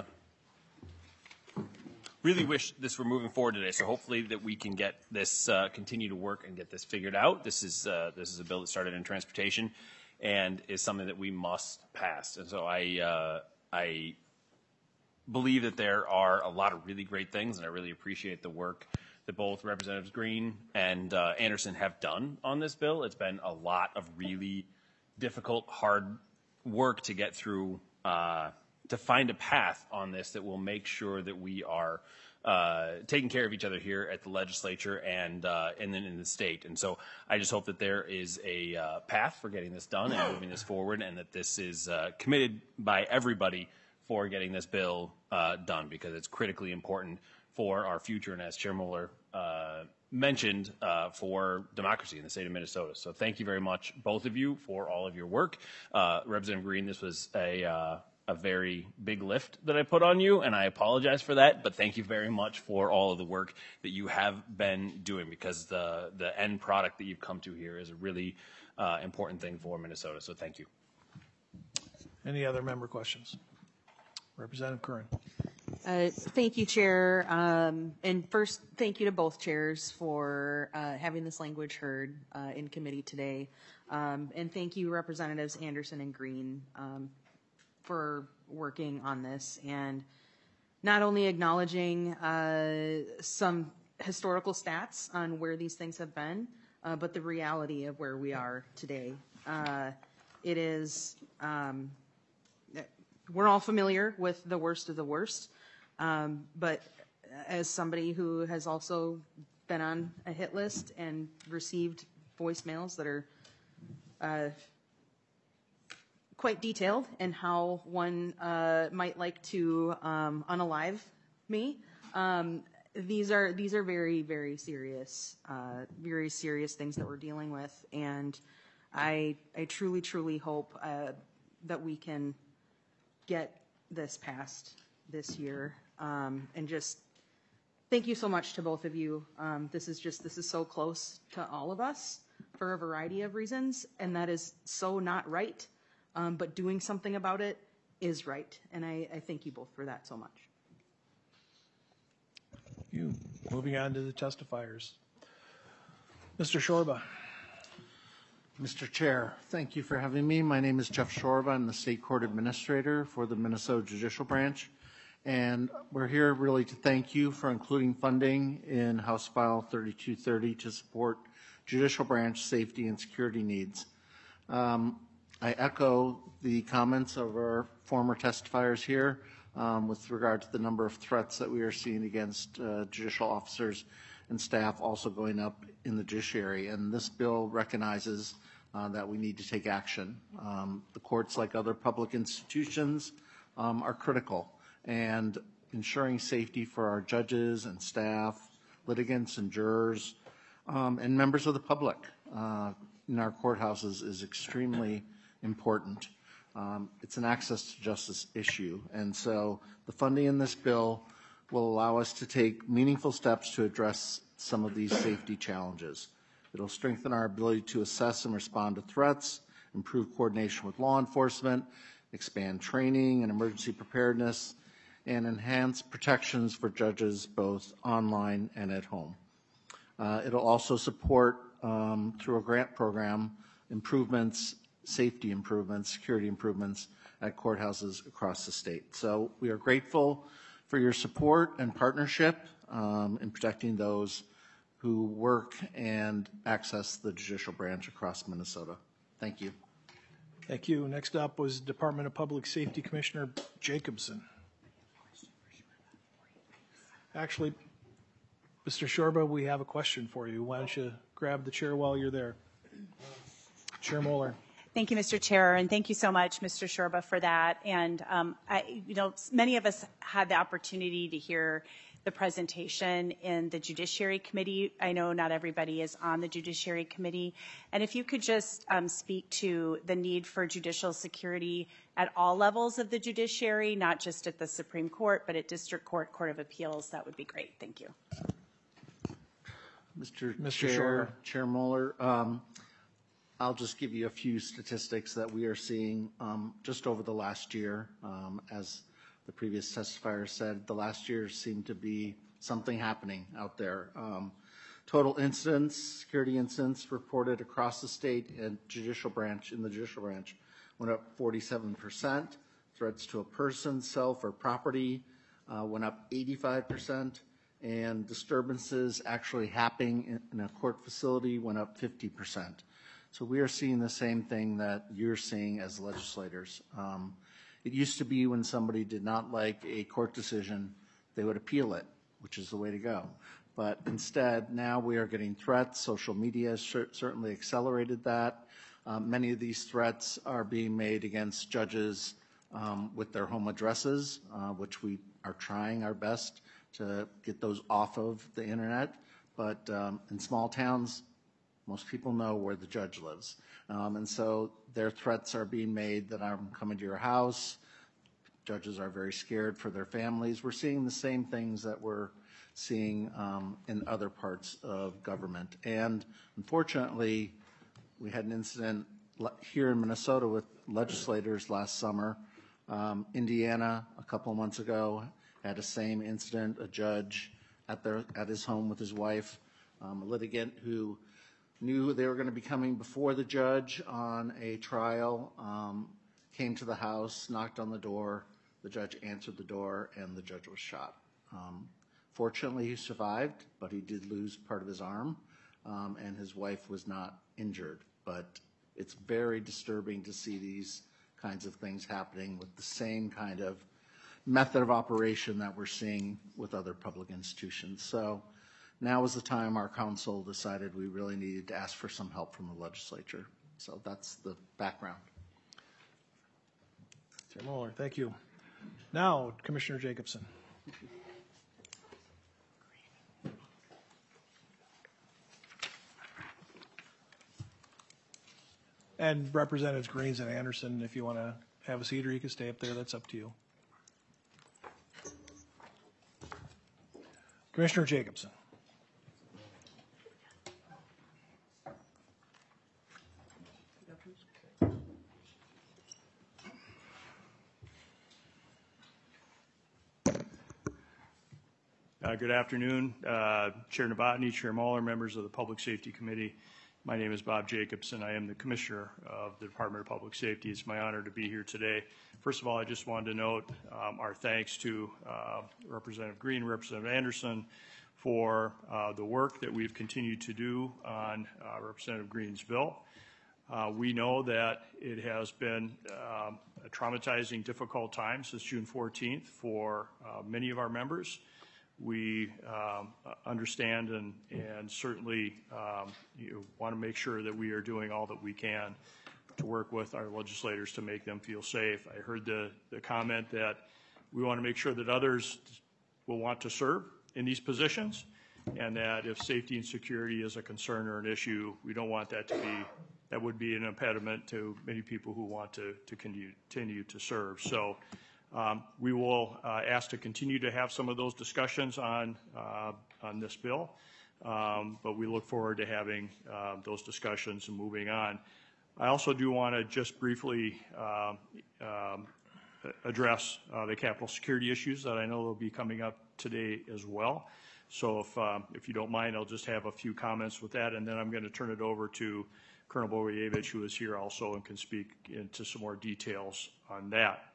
really wish this were moving forward today, so hopefully that we can get this, continue to work and get this figured out. This is a bill that started in transportation and is something that we must pass. And so I believe that there are a lot of really great things, and I really appreciate the work that both Representatives Green and Anderson have done on this bill. It's been a lot of really difficult, hard work to get through, to find a path on this that will make sure that we are taking care of each other here at the legislature and then in the state. And so I just hope that there is a path for getting this done and moving this forward, and that this is committed by everybody for getting this bill done, because it's critically important for our future, and as Chair Mueller mentioned, for democracy in the state of Minnesota. So thank you very much, both of you, for all of your work. Representative Green, this was a very big lift that I put on you, and I apologize for that, but thank you very much for all of the work that you have been doing, because the end product that you've come to here is a really important thing for Minnesota. So thank you. Any other member questions? Representative Curran. Thank you, Chair. And first, thank you to both chairs for having this language heard in committee today. And thank you, Representatives Anderson and Green, for working on this and not only acknowledging some historical stats on where these things have been, but the reality of where we are today. It is, we're all familiar with the worst of the worst, but as somebody who has also been on a hit list and received voicemails that are quite detailed in how one might like to unalive me, these are very, very serious things that we're dealing with, and I truly, truly hope that we can get this passed this year. And just thank you so much to both of you. This is so close to all of us for a variety of reasons, and that is so not right. But doing something about it is right, and I thank you both for that so much. You. Moving on to the testifiers. Mr. Shorba. Mr. Chair, thank you for having me. My name is Jeff Shorba. I'm the State Court Administrator for the Minnesota Judicial Branch. And we're here really to thank you for including funding in House File 3230 to support judicial branch safety and security needs. I echo the comments of our former testifiers here with regard to the number of threats that we are seeing against judicial officers and staff also going up in the judiciary. And this bill recognizes that we need to take action. The courts, like other public institutions, are critical, and ensuring safety for our judges and staff, litigants and jurors, and members of the public in our courthouses is extremely important. It's an access to justice issue, and so the funding in this bill will allow us to take meaningful steps to address some of these safety challenges. It'll strengthen our ability to assess and respond to threats, improve coordination with law enforcement, expand training and emergency preparedness, and enhance protections for judges both online and at home. It'll also support, through a grant program, improvements, safety improvements, security improvements at courthouses across the state. So we are grateful for your support and partnership in protecting those who work and access the judicial branch across Minnesota. Thank you. Thank you. Next up was Department of Public Safety Commissioner Jacobson. Actually, Mr. Shorba, we have a question for you. Why don't you grab the chair while you're there? Chair Moeller. Thank you, Mr. Chair, and thank you so much, Mr. Shorba, for that. And many of us had the opportunity to hear the presentation in the Judiciary Committee. I know not everybody is on the Judiciary Committee. And if you could just speak to the need for judicial security at all levels of the judiciary, not just at the Supreme Court, but at District Court, Court of Appeals, that would be great. Thank you. Mr. Shorter. Chair Moeller, I'll just give you a few statistics that we are seeing just over the last year. As the previous testifier said, the last year seemed to be something happening out there. Total incidents, security incidents reported across the state and judicial branch, in the judicial branch, went up 47%. Threats to a person, self, or property went up 85%. And disturbances actually happening in a court facility went up 50%. So we are seeing the same thing that you're seeing as legislators. It used to be when somebody did not like a court decision, they would appeal it, which is the way to go. But instead, now we are getting threats. Social media has certainly accelerated that. Many of these threats are being made against judges with their home addresses, which we are trying our best to get those off of the internet. But in small towns, most people know where the judge lives. And so their threats are being made that I'm coming to your house. Judges are very scared for their families. We're seeing the same things that we're seeing in other parts of government. And unfortunately, we had an incident here in Minnesota with legislators last summer. Indiana, a couple of months ago, had the same incident, a judge at his home with his wife, a litigant who knew they were going to be coming before the judge on a trial, came to the house, knocked on the door, the judge answered the door, and the judge was shot. Fortunately, he survived, but he did lose part of his arm, and his wife was not injured. But it's very disturbing to see these kinds of things happening with the same kind of method of operation that we're seeing with other public institutions. So now is the time our council decided we really needed to ask for some help from the legislature. So that's the background. Chair Moeller, thank you. Now, Commissioner Jacobson. And Representatives Greens and Anderson, if you want to have a seat or you can stay up there, that's up to you. Commissioner Jacobson. Good afternoon, Chair Novotny, Chair Moeller, members of the Public Safety Committee. My name is Bob Jacobson. I am the Commissioner of the Department of Public Safety. It's my honor to be here today. First of all, I just wanted to note our thanks to Representative Green, Representative Anderson for the work that we've continued to do on Representative Green's bill. We know that it has been a traumatizing, difficult time since June 14th for many of our members. we understand and certainly want to make sure that we are doing all that we can to work with our legislators to make them feel safe. I heard the comment that we want to make sure that others will want to serve in these positions, and that if safety and security is a concern or an issue, we don't want that to be, that would be an impediment to many people who want to continue to serve. So we will ask to continue to have some of those discussions on this bill, but we look forward to having those discussions and moving on. I also do want to just briefly address the capital security issues that I know will be coming up today as well. So if you don't mind, I'll just have a few comments with that, and then I'm going to turn it over to Colonel Bogojevich, who is here also and can speak into some more details on that.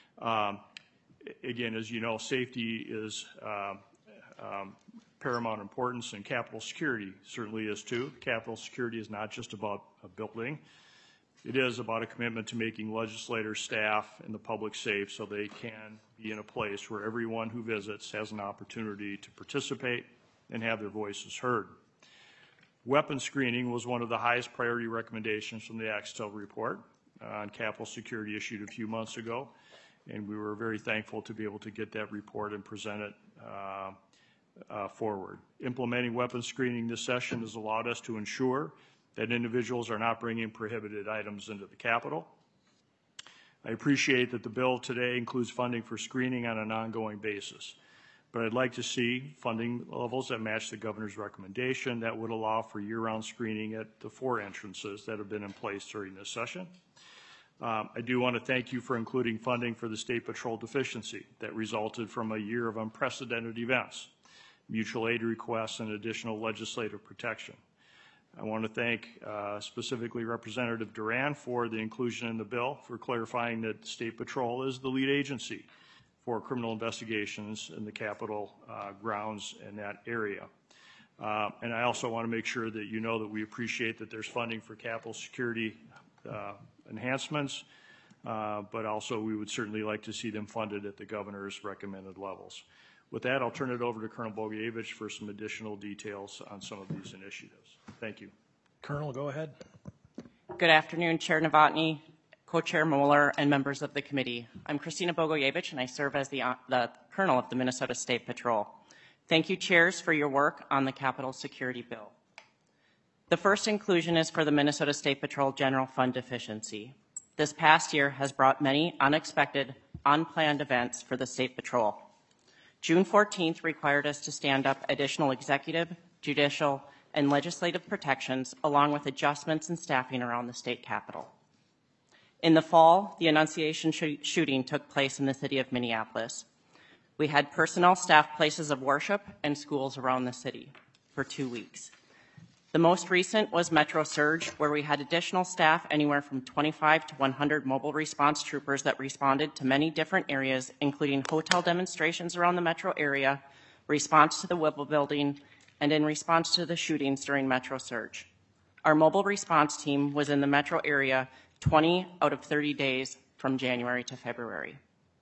Again, as you know, safety is paramount importance, and capital security certainly is too. Capital security is not just about a building. It is about a commitment to making legislators, staff, and the public safe so they can be in a place where everyone who visits has an opportunity to participate and have their voices heard. Weapon screening was one of the highest priority recommendations from the Axtell report on capital security issued a few months ago, and we were very thankful to be able to get that report and present it forward. Implementing weapon screening this session has allowed us to ensure that individuals are not bringing prohibited items into the Capitol. I appreciate that the bill today includes funding for screening on an ongoing basis, but I'd like to see funding levels that match the governor's recommendation that would allow for year-round screening at the 4 entrances that have been in place during this session. I do want to thank you for including funding for the State Patrol deficiency that resulted from a year of unprecedented events, mutual aid requests, and additional legislative protection. I want to thank specifically Representative Duran for the inclusion in the bill, for clarifying that State Patrol is the lead agency for criminal investigations in the Capitol grounds in that area. And I also want to make sure that you know that we appreciate that there's funding for capital security enhancements, but also we would certainly like to see them funded at the governor's recommended levels. With that, I'll turn it over to Colonel Bogojevich for some additional details on some of these initiatives. Thank you. Colonel, go ahead. Good afternoon, Chair Novotny, Co-Chair Moeller, and members of the committee. I'm Christina Bogojevich, and I serve as the Colonel of the Minnesota State Patrol. Thank you, Chairs, for your work on the Capital Security Bill. The first inclusion is for the Minnesota State Patrol General Fund deficiency. This past year has brought many unexpected, unplanned events for the State Patrol. June 14th required us to stand up additional executive, judicial, and legislative protections, along with adjustments in staffing around the state capitol. In the fall, the Annunciation shooting took place in the city of Minneapolis. We had personnel staff places of worship and schools around the city for 2 weeks. The most recent was Metro Surge, where we had additional staff, anywhere from 25 to 100 mobile response troopers that responded to many different areas, including hotel demonstrations around the metro area, response to the Whipple building, and in response to the shootings during Metro Surge. Our mobile response team was in the metro area 20 out of 30 days from January to February.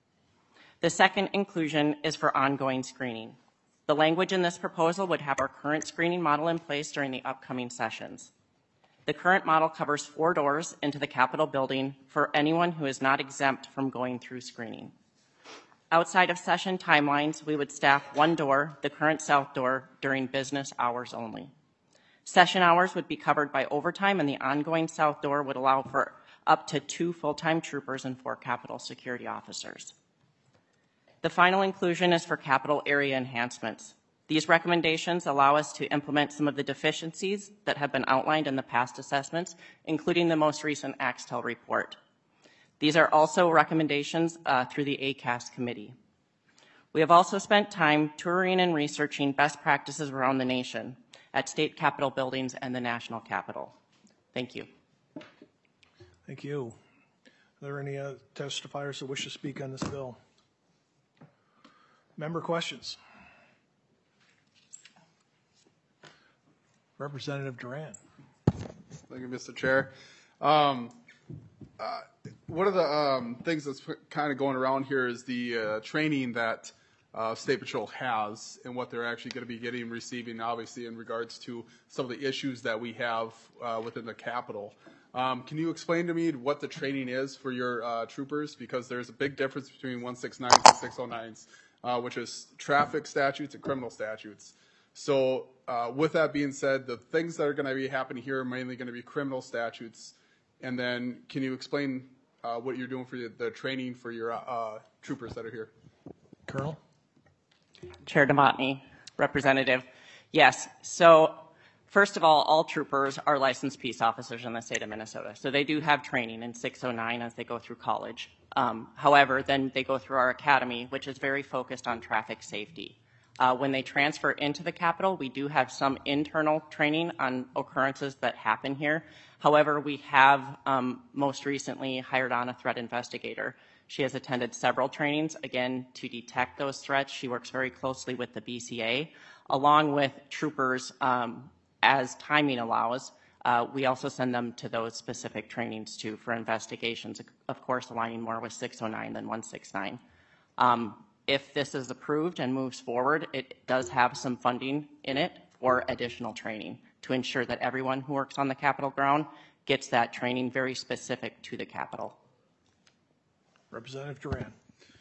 The second inclusion is for ongoing screening. The language in this proposal would have our current screening model in place during the upcoming sessions. The current model covers 4 doors into the Capitol building for anyone who is not exempt from going through screening. Outside of session timelines, we would staff 1 door, the current south door, during business hours only. Session hours would be covered by overtime, and the ongoing south door would allow for up to 2 full-time troopers and 4 Capitol security officers. The final inclusion is for Capitol area enhancements. These recommendations allow us to implement some of the deficiencies that have been outlined in the past assessments, including the most recent Axtell report. These are also recommendations through the ACAS committee. We have also spent time touring and researching best practices around the nation at state capitol buildings and the national capitol. Thank you. Thank you. Are there any testifiers that wish to speak on this bill? Member questions? Representative Duran. Thank you, Mr. Chair. One of the things that's kind of going around here is the training that State Patrol has and what they're actually going to be getting and receiving, obviously, in regards to some of the issues that we have within the Capitol. Can you explain to me what the training is for your troopers? Because there's a big difference between 169s and 609s, which is traffic statutes and criminal statutes. So with that being said, the things that are going to be happening here are mainly going to be criminal statutes. And then can you explain what you're doing for the training for your troopers that are here? Colonel? Chair Novotny, Representative. Yes. So first of all troopers are licensed peace officers in the state of Minnesota. So they do have training in 609 as they go through college. However, then they go through our academy, which is very focused on traffic safety. When they transfer into the Capitol, we do have some internal training on occurrences that happen here. However, we have most recently hired on a threat investigator. She has attended several trainings, again, to detect those threats. She works very closely with the BCA, along with troopers as timing allows. We also send them to those specific trainings, too, for investigations, of course, aligning more with 609 than 169. If this is approved and moves forward, it does have some funding in it for additional training to ensure that everyone who works on the Capitol ground gets that training very specific to the Capitol. Representative Duran.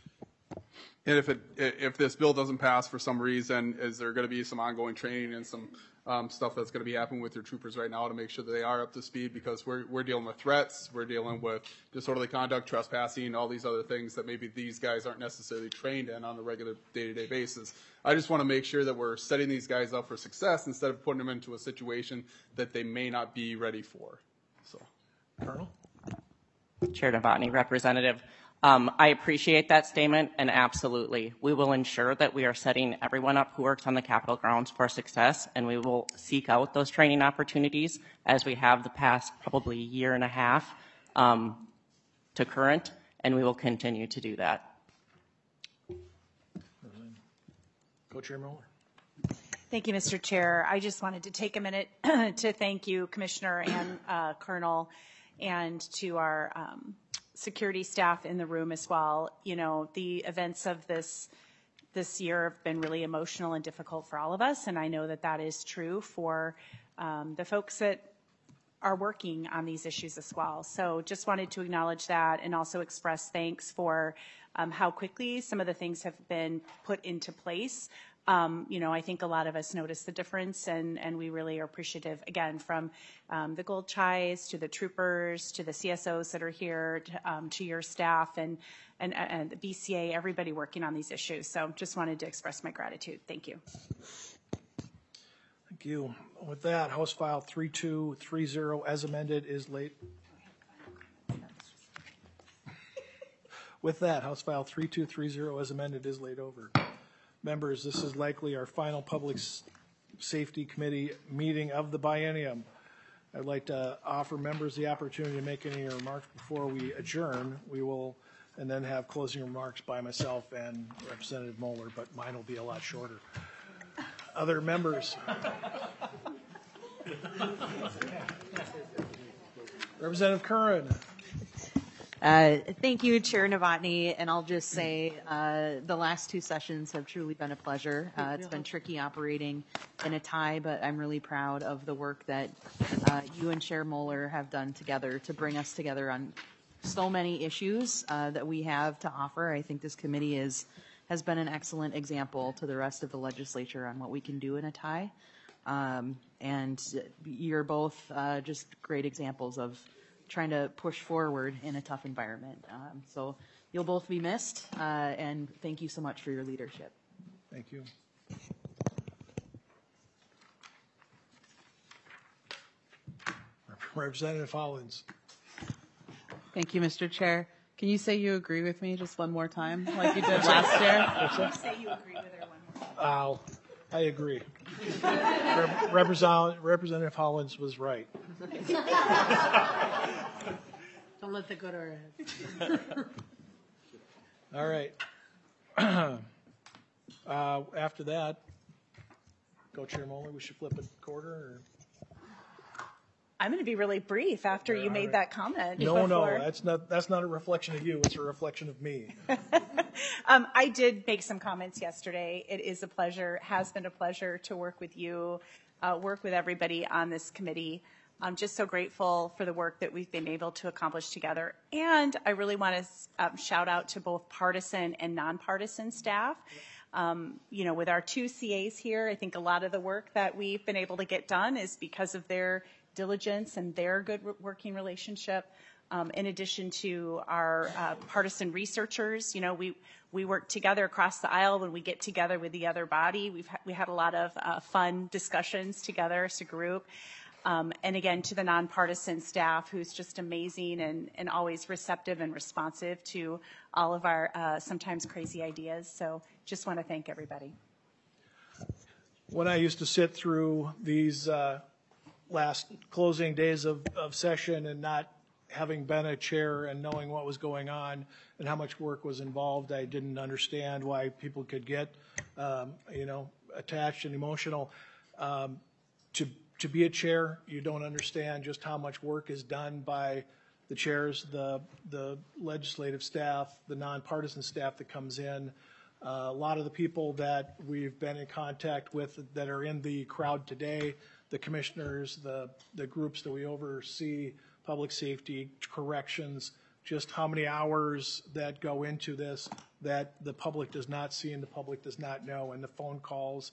And if this bill doesn't pass for some reason, is there going to be some ongoing training and some stuff that's going to be happening with your troopers right now to make sure that they are up to speed? Because we're dealing with threats, we're dealing with disorderly conduct, trespassing, all these other things that maybe these guys aren't necessarily trained in on a regular day-to-day basis. I just want to make sure that we're setting these guys up for success instead of putting them into a situation that they may not be ready for. So, Colonel? Chair Novotny, Representative. I appreciate that statement, and absolutely, we will ensure that we are setting everyone up who works on the Capitol grounds for success, and we will seek out those training opportunities as we have the past probably year and a half to current, and we will continue to do that. Co-Chair Mueller. Thank you, Mr. Chair. I just wanted to take a minute to thank you, Commissioner and Colonel, and to our security staff in the room as well. You know, the events of this year have been really emotional and difficult for all of us, and I know that that is true for the folks that are working on these issues as well. So just wanted to acknowledge that and also express thanks for how quickly some of the things have been put into place. You know, I think a lot of us notice the difference, and we really are appreciative, again, from the Gold Ties to the troopers to the CSOs that are here to your staff and the BCA, everybody working on these issues. So just wanted to express my gratitude. Thank you. Thank you. With that, House File 3230 as amended is late. With that, House File 3230 as amended is laid over. Members, this is likely our final Public Safety Committee meeting of the biennium. I'd like to offer members the opportunity to make any remarks before we adjourn. We will, and then have closing remarks by myself and Representative Moeller, but mine will be a lot shorter. Other members? Representative Curran. Thank you, Chair Novotny, and I'll just say the last two sessions have truly been a pleasure. It's been tricky operating in a tie, but I'm really proud of the work that you and Chair Moeller have done together to bring us together on so many issues that we have to offer. I think this committee has been an excellent example to the rest of the legislature on what we can do in a tie. And you're both just great examples of trying to push forward in a tough environment. So you'll both be missed, and thank you so much for your leadership. Thank you. Representative Hollins. Thank you, Mr. Chair. Can you say you agree with me just one more time, like you did last year? Say you agree with her one more time. I agree. Representative Hollins was right. Don't let that go to our head. All right. After that, go Chair Moeller, we should flip a quarter. Or? I'm going to be really brief after you made that comment. No, that's not a reflection of you. It's a reflection of me. I did make some comments yesterday. It is a pleasure, has been a pleasure to work with you, work with everybody on this committee. I'm just so grateful for the work that we've been able to accomplish together. And I really want to shout out to both partisan and nonpartisan staff. You know, with our two CAs here, I think a lot of the work that we've been able to get done is because of their diligence and their good working relationship. In addition to our partisan researchers, you know, we work together across the aisle when we get together with the other body. We had a lot of fun discussions together as a group. And again, to the nonpartisan staff, who's just amazing and always receptive and responsive to all of our sometimes crazy ideas. So just want to thank everybody. When I used to sit through these last closing days of session and not having been a chair and knowing what was going on and how much work was involved, I didn't understand why people could get, you know, attached and emotional. To be a chair, you don't understand just how much work is done by the chairs, the legislative staff, the nonpartisan staff that comes in. A lot of the people that we've been in contact with that are in the crowd today, the commissioners, the groups that we oversee, public safety, corrections, just how many hours that go into this that the public does not see and the public does not know, and the phone calls.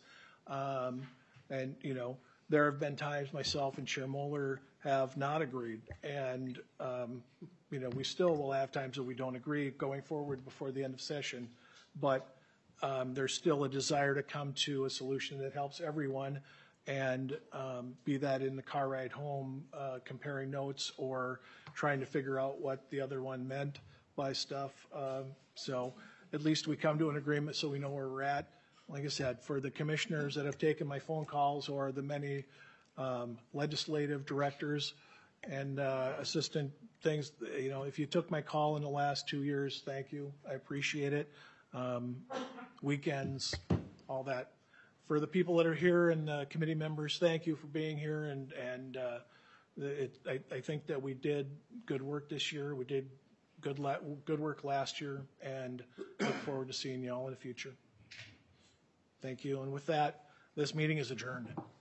And, you know, there have been times myself and Chair Moeller have not agreed. And, you know, we still will have times that we don't agree going forward before the end of session. But there's still a desire to come to a solution that helps everyone, and be that in the car ride home, comparing notes or trying to figure out what the other one meant by stuff. So at least we come to an agreement so we know where we're at. Like I said, for the commissioners that have taken my phone calls, or the many legislative directors and assistant things, you know, if you took my call in the last 2 years, thank you. I appreciate it. Weekends, all that. For the people that are here and committee members, thank you for being here. And I think that we did good work this year. We did good work last year, and look forward to seeing you all in the future. Thank you. And with that, this meeting is adjourned.